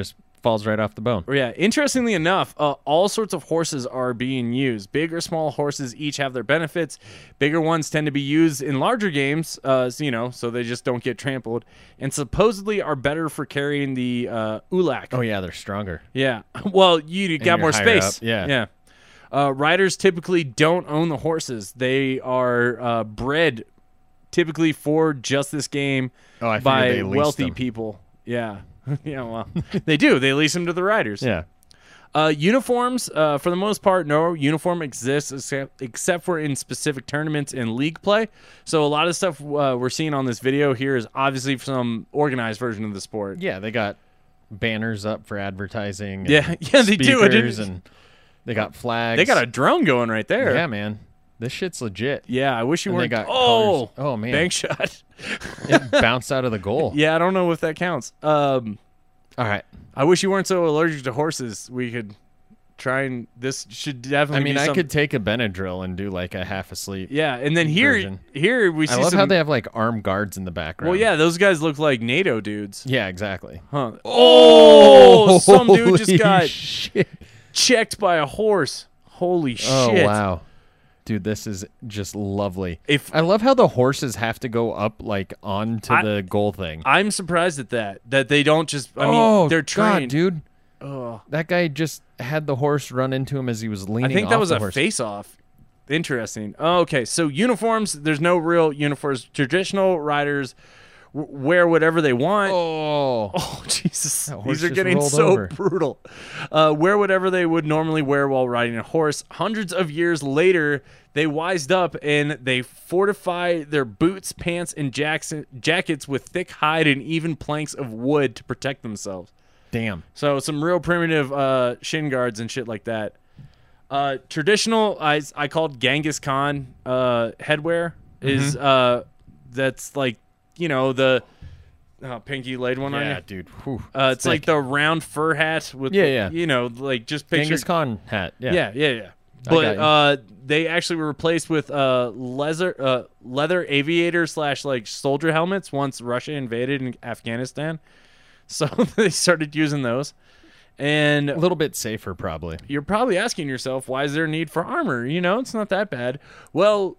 falls right off the bone. Yeah, interestingly enough, uh, all sorts of horses are being used. Big or small horses each have their benefits. Bigger ones tend to be used in larger games, uh, so, you know, so they just don't get trampled, and supposedly are better for carrying the uh, ulak. Oh yeah, they're stronger. Yeah, well, you got you're more higher space. up, yeah. yeah. Uh, riders typically don't own the horses. They are uh, bred typically for just this game Oh, I figured by they leased wealthy them. people. Yeah. Yeah, well, they do. They lease them to the riders. Yeah. Uh, uniforms, uh, for the most part, no uniform exists except, except for in specific tournaments and league play. So a lot of stuff uh, we're seeing on this video here is obviously some organized version of the sport. Yeah, they got banners up for advertising. And Yeah, yeah, they do. I speakers didn't- and they got flags. They got a drone going right there. Yeah, man. This shit's legit. Yeah, I wish you And they weren't. got oh, colors. Oh, man. bank shot. It bounced out of the goal. Yeah, I don't know if that counts. Um, All right. I wish you weren't so allergic to horses. We could try and this should definitely. I mean, be I some- could take a Benadryl and do like a half asleep. Yeah, and then here, version. here we see I love some. how they have like armed guards in the background. well, yeah, those guys look like NATO dudes. Yeah, exactly. Huh. Oh, some dude just Holy got shit. checked by a horse. Holy Oh, shit. wow. Dude, this is just lovely. If I love how the horses have to go up like onto I- the goal thing. I'm surprised at that, that they don't just, I mean, oh, they're trained. God, dude. Ugh. That guy just had the horse run into him as he was leaning I think that off was the a horse. face-off. Interesting. Oh, okay, so uniforms, there's no real uniforms. Traditional riders w- wear whatever they want. Oh. Oh, Jesus. That horse These are just getting rolled so over. brutal. Uh, wear whatever they would normally wear while riding a horse. Hundreds of years later, they wised up and they fortify their boots, pants, and jacks- jackets with thick hide and even planks of wood to protect themselves. Damn. So some real primitive uh, shin guards and shit like that. Uh, traditional, I, I called Genghis Khan uh, headwear is Mm-hmm. uh, that's like, you know, the oh, pinky laid one on Yeah, you. dude. Whew. Uh, it's like thick. the round fur hat with, Yeah, the- yeah. you know, like just picture. Genghis Khan hat. Yeah. Yeah, yeah, yeah. I But got you. uh, they actually were replaced with uh, leather, uh, leather aviator slash like soldier helmets once Russia invaded in Afghanistan. So they started using those. And A little bit safer, probably. you're probably asking yourself, why is there a need for armor? You know, it's not that bad. Well,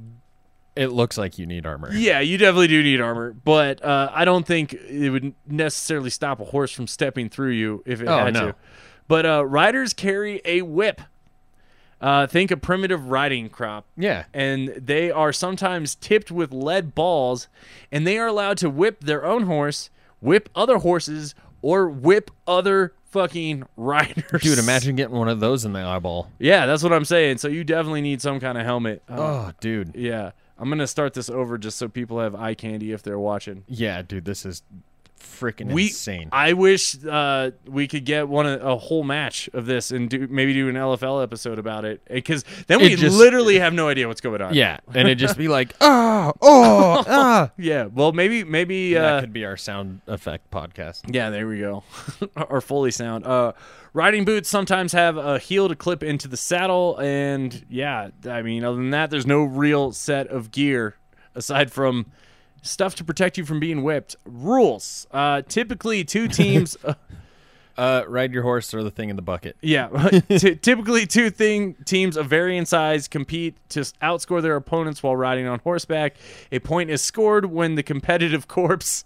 It looks like you need armor. yeah, you definitely do need armor, but uh, I don't think it would necessarily stop a horse from stepping through you if it Oh, had no. to. But uh, riders carry a whip. Uh, think a primitive riding crop. Yeah. And they are sometimes tipped with lead balls, and they are allowed to whip their own horse, whip other horses, or whip other fucking riders. Dude, imagine getting one of those in the eyeball. Yeah, that's what I'm saying. So you definitely need some kind of helmet. Uh, Oh, dude. Yeah. I'm going to start this over just so people have eye candy if they're watching. Yeah, dude, this is freaking We, insane. I wish uh, we could get one a, a whole match of this and do maybe do an L F L episode about it, because then we It just- literally have no idea what's going on. Yeah, and it'd just be like, ah, oh, ah. Yeah. Well, maybe maybe that uh, could be our sound effect podcast. yeah. There we go. Or Foley sound. Uh, riding boots sometimes have a heel to clip into the saddle, and yeah, I mean, other than that, there's no real set of gear aside from stuff to protect you from being whipped. Rules. Uh, typically, two teams. uh, Uh, ride your horse, throw the thing in the bucket. Yeah, T- typically two thing teams of varying size compete to s- outscore their opponents while riding on horseback. A point is scored when the competitive corpse,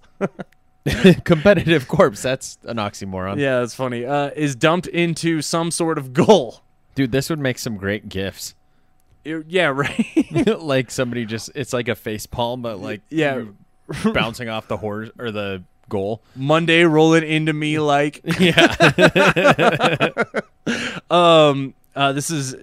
Competitive corpse. That's an oxymoron. yeah, that's funny, uh, is dumped into some sort of goal. Dude, this would make some great gifs. It- yeah, right. Like somebody just, it's like a face palm, but like Yeah. bouncing off the horse or the goal. Monday rolling into me like. Yeah. Um, uh, this is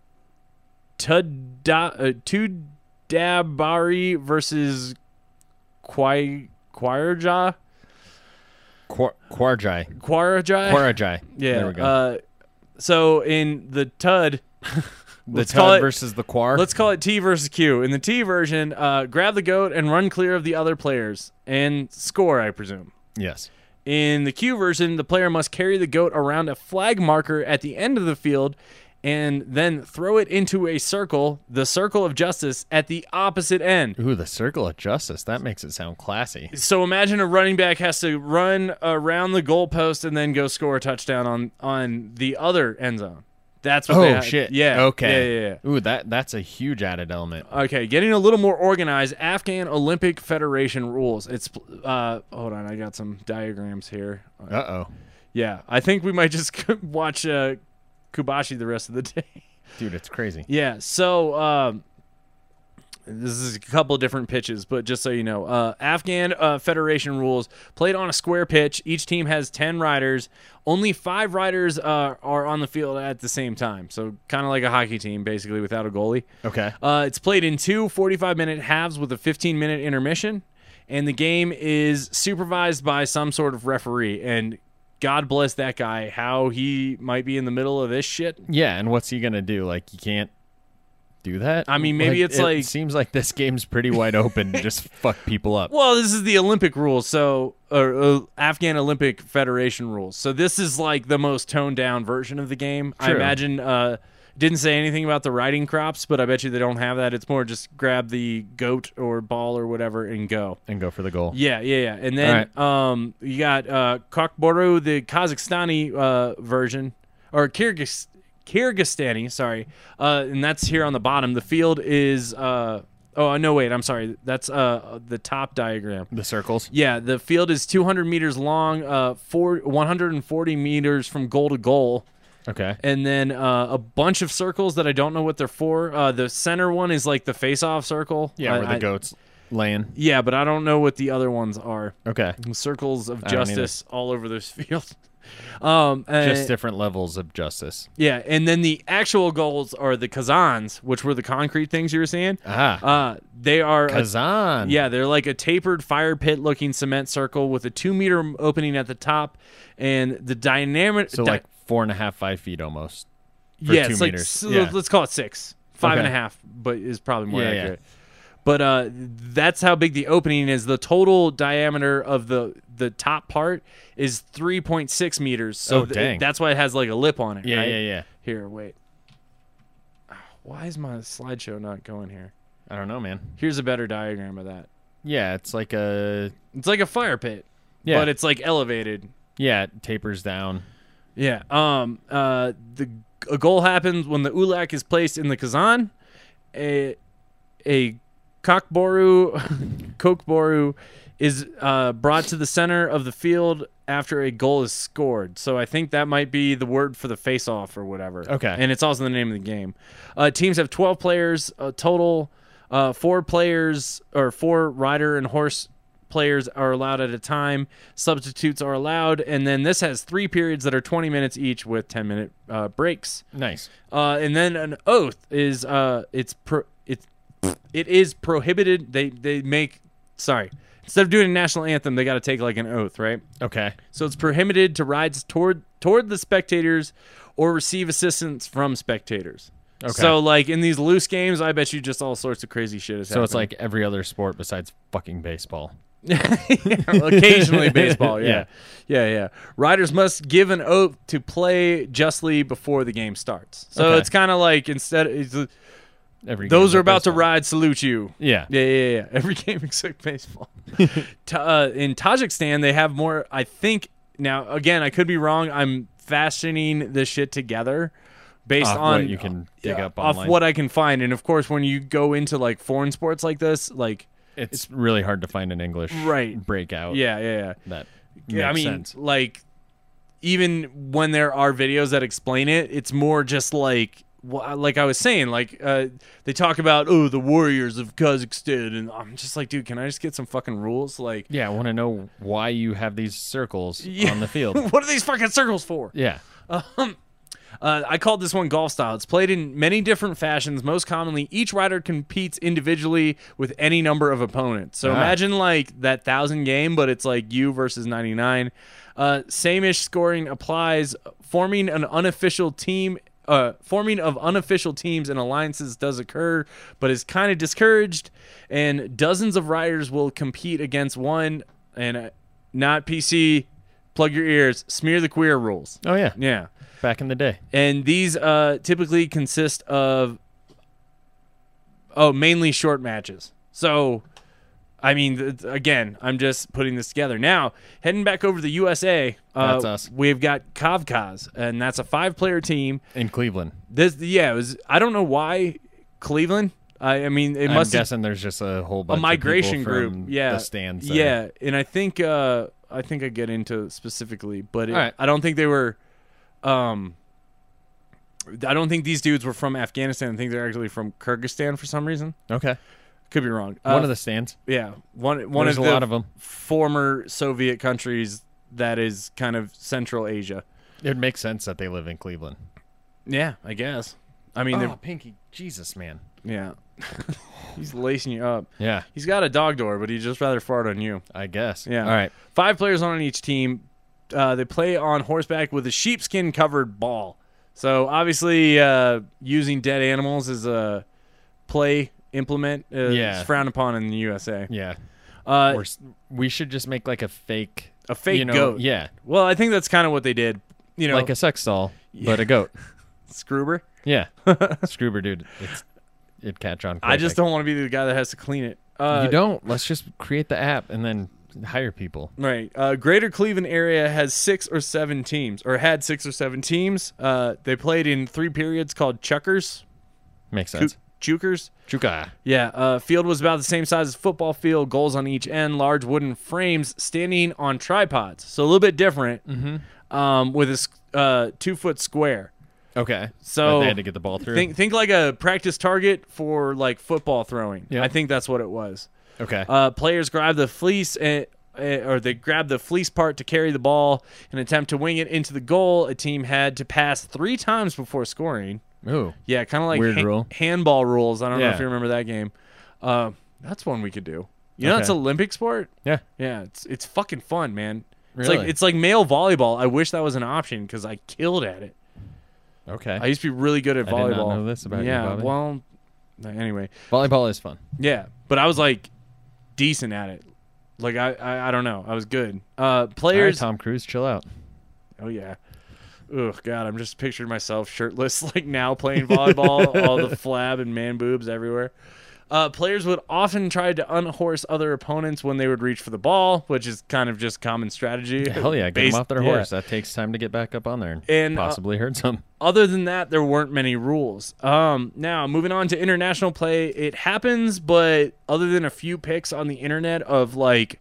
Tada, uh, Tudabari versus Kwai Quaraja. Quar- Quarjai. Quaraja. Quarajai. Yeah. There we go. Uh, so in the Tud, the let's call Tud it- versus the Quar. let's call it T versus Q. In the T version, uh, grab the goat and run clear of the other players and score, I presume. Yes. In the Q version, the player must carry the goat around a flag marker at the end of the field and then throw it into a circle, the circle of justice, at the opposite end. Ooh, the circle of justice. That makes it sound classy. So imagine a running back has to run around the goalpost and then go score a touchdown on, on the other end zone. That's what they Oh, have. shit. Yeah. Okay. Yeah, yeah, yeah. Ooh, that, that's a huge added element. Okay, getting a little more organized. Afghan Olympic Federation rules. It's uh, hold on, I got some diagrams here. Uh-oh. Yeah, I think we might just watch uh, Kubashi the rest of the day. Dude, it's crazy. Yeah, so um, this is a couple of different pitches, but just so you know, uh, Afghan uh, Federation rules played on a square pitch. Each team has ten riders. Only five riders uh, are on the field at the same time, so kind of like a hockey team, basically, without a goalie. Okay. Uh, it's played in two forty-five-minute halves with a fifteen-minute intermission, and the game is supervised by some sort of referee. And God bless that guy, how he might be in the middle of this shit. Yeah, and what's he going to do? Like, you can't do that? I mean, maybe it's it like- seems like this game's pretty wide open to just fuck people up. Well, this is the Olympic rules, so or uh, Afghan Olympic Federation rules. So this is like the most toned down version of the game. I True. imagine. Uh, didn't say anything about the riding crops, but I bet you they don't have that. It's more just grab the goat or ball or whatever and go. And go for the goal. Yeah, yeah, yeah. And then um, you got uh, Kokboru, the Kazakhstani uh, version, or Kyrgyz, Kyrgyzstani, sorry. Uh, and that's here on the bottom. The field is, uh, oh, no, wait, I'm sorry. That's uh, the top diagram. The circles? Yeah, the field is two hundred meters long, uh, four, one hundred forty meters from goal to goal. Okay. And then uh, a bunch of circles that I don't know what they're for. Uh, the center one is like the face-off circle. Yeah, I- where the I- goat's laying. Yeah, but I don't know what the other ones are. Okay. Circles of I don't justice all over this field. um, uh, Just different levels of justice. yeah, and then the actual goals are the Kazans, which were the concrete things you were seeing. Ah. Uh, they are a- Kazan. yeah, they're like a tapered fire pit looking cement circle with a two meter opening at the top, and the dynamic. So di- like four and a half, five feet almost. For yeah, two it's meters. like Yeah. let's call it six, five and a Okay. half, but is probably more Yeah, yeah. accurate. But uh, that's how big the opening is. The total diameter of the the top part is three point six meters. So Oh, th- dang. that's why it has like a lip on it. Yeah, right? yeah, yeah. Here, wait. Why is my slideshow not going here? I don't know, man. Here's a better diagram of that. Yeah, it's like a It's like a fire pit, yeah, but it's like elevated. yeah, it tapers down. Yeah. Um. Uh. The a goal happens when the ulak is placed in the kazan. A a kokboru kokboru is uh, brought to the center of the field after a goal is scored. So I think that might be the word for the face-off or whatever. Okay. And it's also the name of the game. Uh, teams have twelve players uh, total. Uh, four players or four rider and horse players are allowed at a time. Substitutes are allowed, and then this has three periods that are twenty minutes each with ten minute uh, breaks. Nice. Uh, and then an oath is uh, it's pro- it's it is prohibited. They they make sorry instead of doing a national anthem, they got to take like an oath, right? Okay. So it's prohibited to ride toward toward the spectators or receive assistance from spectators. Okay. So like in these loose games, I bet you just all sorts of crazy shit is So it's happening. like every other sport besides fucking baseball. Occasionally baseball, yeah. Yeah. yeah. Yeah, Riders must give an oath to play justly before the game starts. So Okay. it's kind of like instead it's, uh, Every those game are but about to baseball. ride salute you. Yeah. Yeah, yeah, yeah. Every game except baseball. Ta- uh, in Tajikistan, they have more, I think, now, again, I could be wrong. I'm fashioning this shit together based Off on what you can dig yeah, up off online. what I can find. And, of course, when you go into, like, foreign sports like this, like, It's really hard to find an English Right. breakout. yeah, yeah, yeah. That Yeah, I makes mean, sense. like, even when there are videos that explain it, it's more just like, wh- like I was saying, like uh, they talk about, oh, the warriors of Kazakhstan, and I'm just like, dude, can I just get some fucking rules? Like, Yeah, I want to know why you have these circles Yeah. on the field. what are these fucking circles for? Yeah. Uh, I called this one golf style. It's played in many different fashions. Most commonly, each rider competes individually with any number of opponents. So Ah. imagine like that thousand game, but it's like you versus ninety-nine. Uh, same-ish scoring applies. Forming an unofficial team, uh, forming of unofficial teams and alliances does occur, but is kind of discouraged. And dozens of riders will compete against one, and uh, not P C. Plug your ears. Smear the queer rules. Oh yeah. Yeah. back in the day. And these uh, typically consist of, oh, mainly short matches. So, I mean, th- again, I'm just putting this together. Now, heading back over to the U S A, uh, That's us. we've got Kavkaz, and that's a five-player team. In Cleveland. This, yeah, it was. I don't know why Cleveland. I, I mean, it I'm must have guessing there's just a whole bunch a migration of people group. from Yeah, the stands. there. yeah, and I think uh, I think I get into specifically, but it, All right. I don't think they were. Um, I don't think these dudes were from Afghanistan. I think they're actually from Kyrgyzstan for some reason. Okay. Could be wrong. One Uh, of the stands. yeah, one one There's of a the lot of them. former Soviet countries that is kind of Central Asia. It makes sense that they live in Cleveland. Yeah, I guess. I mean, Oh, they're Pinky. Jesus, man. yeah. He's lacing you up. Yeah, He's got a dog door, but he'd just rather fart on you. I guess. Yeah. All right. Five players on each team. Uh, they play on horseback with a sheepskin covered ball. So obviously, uh, using dead animals as a play implement is Yeah. frowned upon in the U S A. Yeah. Uh, We're, s- we should just make like a fake. a fake you know, goat. Yeah. Well, I think that's kind of what they did. You know, Like a sex doll, but a goat. Scroober. Yeah. Scroober, dude. It's, it'd catch on quick. I just don't want to be the guy that has to clean it. Uh, You don't. Let's just create the app and then hire people. Right. Uh, Greater Cleveland area has six or seven teams, or had six or seven teams. Uh, they played in three periods called chuckers, Makes sense. chukers. Chuka. Yeah. Uh, field was about the same size as football field. Goals on each end. Large wooden frames standing on tripods. So a little bit different. Mm-hmm. Um, with a s- uh, two foot square. Okay. So But they had to get the ball through. Think think like a practice target for like football throwing. Yeah. I think that's what it was. okay. Uh, players grab the fleece, uh, uh, or they grab the fleece part to carry the ball and attempt to wing it into the goal. A team had to pass three times before scoring. Ooh. Yeah, kind of like Weird ha- rule. handball rules. I don't know Yeah. if you remember that game. Uh, that's one we could do. You know, Okay. it's an Olympic sport. Yeah. Yeah, it's it's fucking fun, man. It's Really? like it's like male volleyball. I wish that was an option because I killed at it. Okay. I used to be really good at I did volleyball. not know this about you, yeah, Bobby. well, anyway, Volleyball is fun. yeah, but I was like decent at it. Like I, I, I don't know, I was good. Uh, All right, players. Tom Cruise, chill out. Oh yeah. Ugh, God, I'm just picturing myself shirtless, like now playing volleyball, all the flab and man boobs everywhere. Uh, players would often try to unhorse other opponents when they would reach for the ball, which is kind of just common strategy. Hell yeah, get Based- them off their yeah. horse. That takes time to get back up on there and, And, uh, possibly hurt some. Other than that, there weren't many rules. Um, now, moving on to international play, it happens, but other than a few pics on the internet of like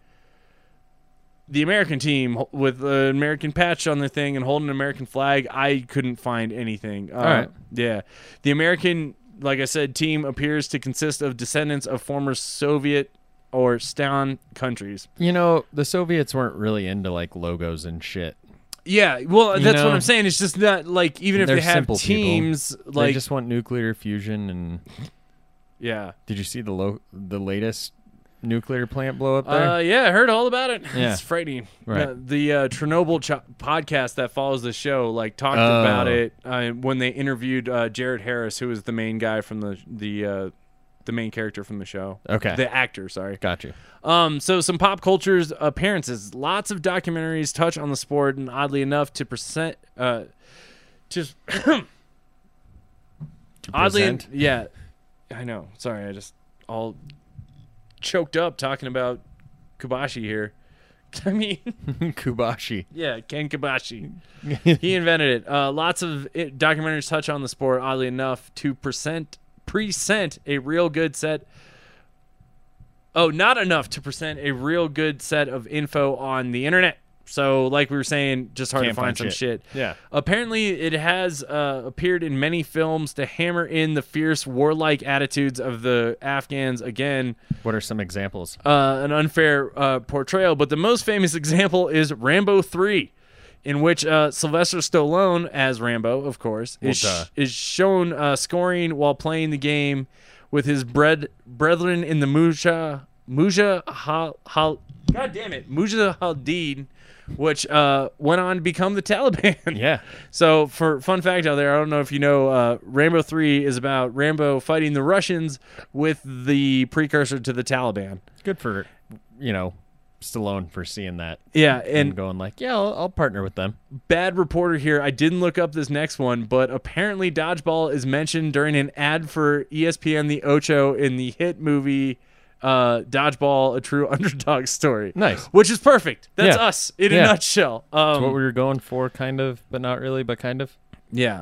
the American team with an American patch on their thing and holding an American flag, I couldn't find anything. Uh, All right. Yeah. The American, like I said, team appears to consist of descendants of former Soviet or Stan countries. You know, the Soviets weren't really into like logos and shit. Yeah, well, You that's what know, I'm saying. It's just not like even if they're they have simple people. teams, They like just want nuclear fusion. And yeah. did you see the lo- the latest nuclear plant blow up there? Uh, yeah, I heard all about it. Yeah. It's frightening. Right. Uh, the uh, Chernobyl ch- podcast that follows the show, like, talked Oh. about it uh, when they interviewed uh, Jared Harris, who was the main guy from the the uh, the main character from the show. Okay. The actor, sorry. Got you. Um, so some pop culture's appearances. Lots of documentaries touch on the sport, and oddly enough, to present, uh, just oddly, present? yeah, I know. Sorry, I just all choked up talking about Kobashi here. I mean, Kubashi. yeah, Ken Kobashi. He invented it. Uh, lots of it, documentaries touch on the sport, oddly enough, to present present a real good set. Oh, not enough to present a real good set of info on the internet. So, like we were saying, just hard Can't to find, find some shit. shit. Yeah. Apparently, it has uh, appeared in many films to hammer in the fierce, warlike attitudes of the Afghans. Again, What are some examples? uh, an unfair uh, portrayal, but the most famous example is Rambo three, in which uh, Sylvester Stallone, as Rambo, of course, is, Well, duh. is shown uh, scoring while playing the game with his bred- brethren in the Muja, Muja Hal, Hal, God damn it, Mujahideen, which uh, went on to become the Taliban. Yeah. So, for fun fact out there, I don't know if you know, uh, Rambo three is about Rambo fighting the Russians with the precursor to the Taliban. Good for, you know, Stallone for seeing that Yeah, and and going like, yeah, I'll, I'll partner with them. bad reporter here. I didn't look up this next one, but apparently dodgeball is mentioned during an ad for E S P N The Ocho in the hit movie uh, Dodgeball, A True Underdog Story. Nice. Which is perfect. That's Yeah. us in Yeah. a nutshell. Um, That's what we were going for, kind of, but not really, but kind of. yeah.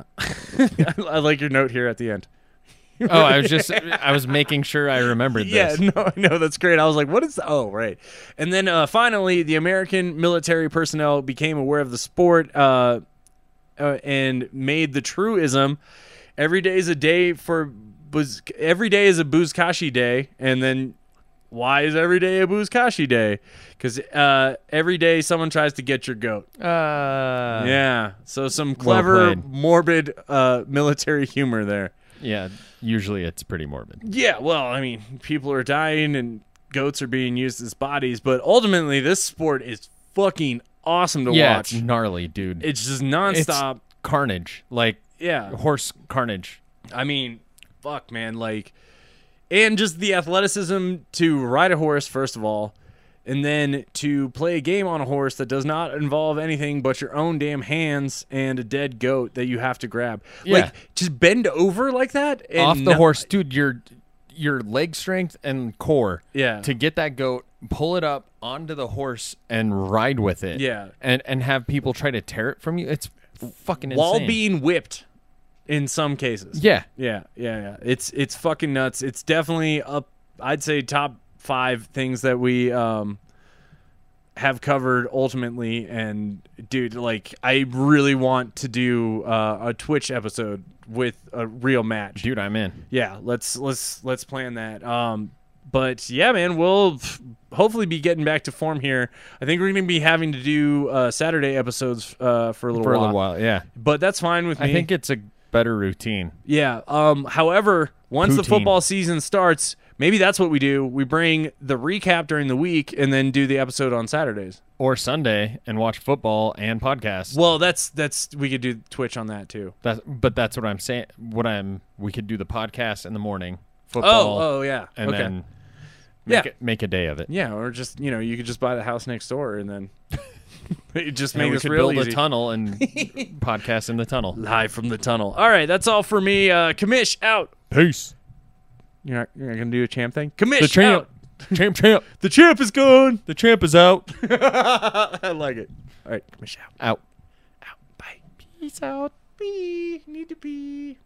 I like your note here at the end. Oh, I was just, I was making sure I remembered Yeah, this. no, no, that's great. I was like, what is the, oh, right. And then uh, finally, the American military personnel became aware of the sport uh, uh, and made the truism, every day is a day for, buz- every day is a Buzkashi day. And then why is every day a Buzkashi day? Because uh, every day someone tries to get your goat. Uh, yeah, so some clever, played. morbid uh, military humor there. Yeah, usually it's pretty morbid. Yeah, well, I mean, people are dying and goats are being used as bodies, but ultimately this sport is fucking awesome to yeah, watch. it's gnarly, dude. It's just nonstop. It's carnage, like yeah. horse carnage. I mean, fuck, man, like, and just the athleticism to ride a horse, first of all, and then to play a game on a horse that does not involve anything but your own damn hands and a dead goat that you have to grab. Yeah. Like, just bend over like that. And Off the not- horse, dude, your your leg strength and core Yeah. to get that goat, pull it up onto the horse and ride with it. Yeah. And and have people try to tear it from you. It's fucking insane. While being whipped in some cases. Yeah. Yeah, yeah, yeah. It's it's fucking nuts. It's definitely up, I'd say top five things that we um have covered ultimately. And dude, like, I really want to do uh, a Twitch episode with a real match. Dude, I'm in. Yeah, let's let's let's plan that. Um, but yeah, man, we'll f- hopefully be getting back to form here. I think we're going to be having to do uh, Saturday episodes uh, for a little For a while. little while, yeah. But that's fine with me. I think it's a better routine. Yeah. Um. However, once the Poutine. football season starts, maybe that's what we do. We bring the recap during the week and then do the episode on Saturdays. Or Sunday and watch football and podcasts. Well, that's that's we could do Twitch on that too. That's, but that's what I'm saying. What I'm, we could do the podcast in the morning, football, Oh. Oh yeah. and okay. then make, Yeah. it, make a day of it. Yeah. Or just you know you could just buy the house next door and then it just And make we this could real build easy. a tunnel and podcast in the tunnel. Live from the tunnel. All right, that's all for me. Uh, Commish out. Peace. You're not, you're not gonna do a champ thing. Commish The champ. out. Champ, champ. The champ is gone. The champ is out. I like it. All right, Commish out. Out. Out. Bye. Peace out. Pee. Need to pee.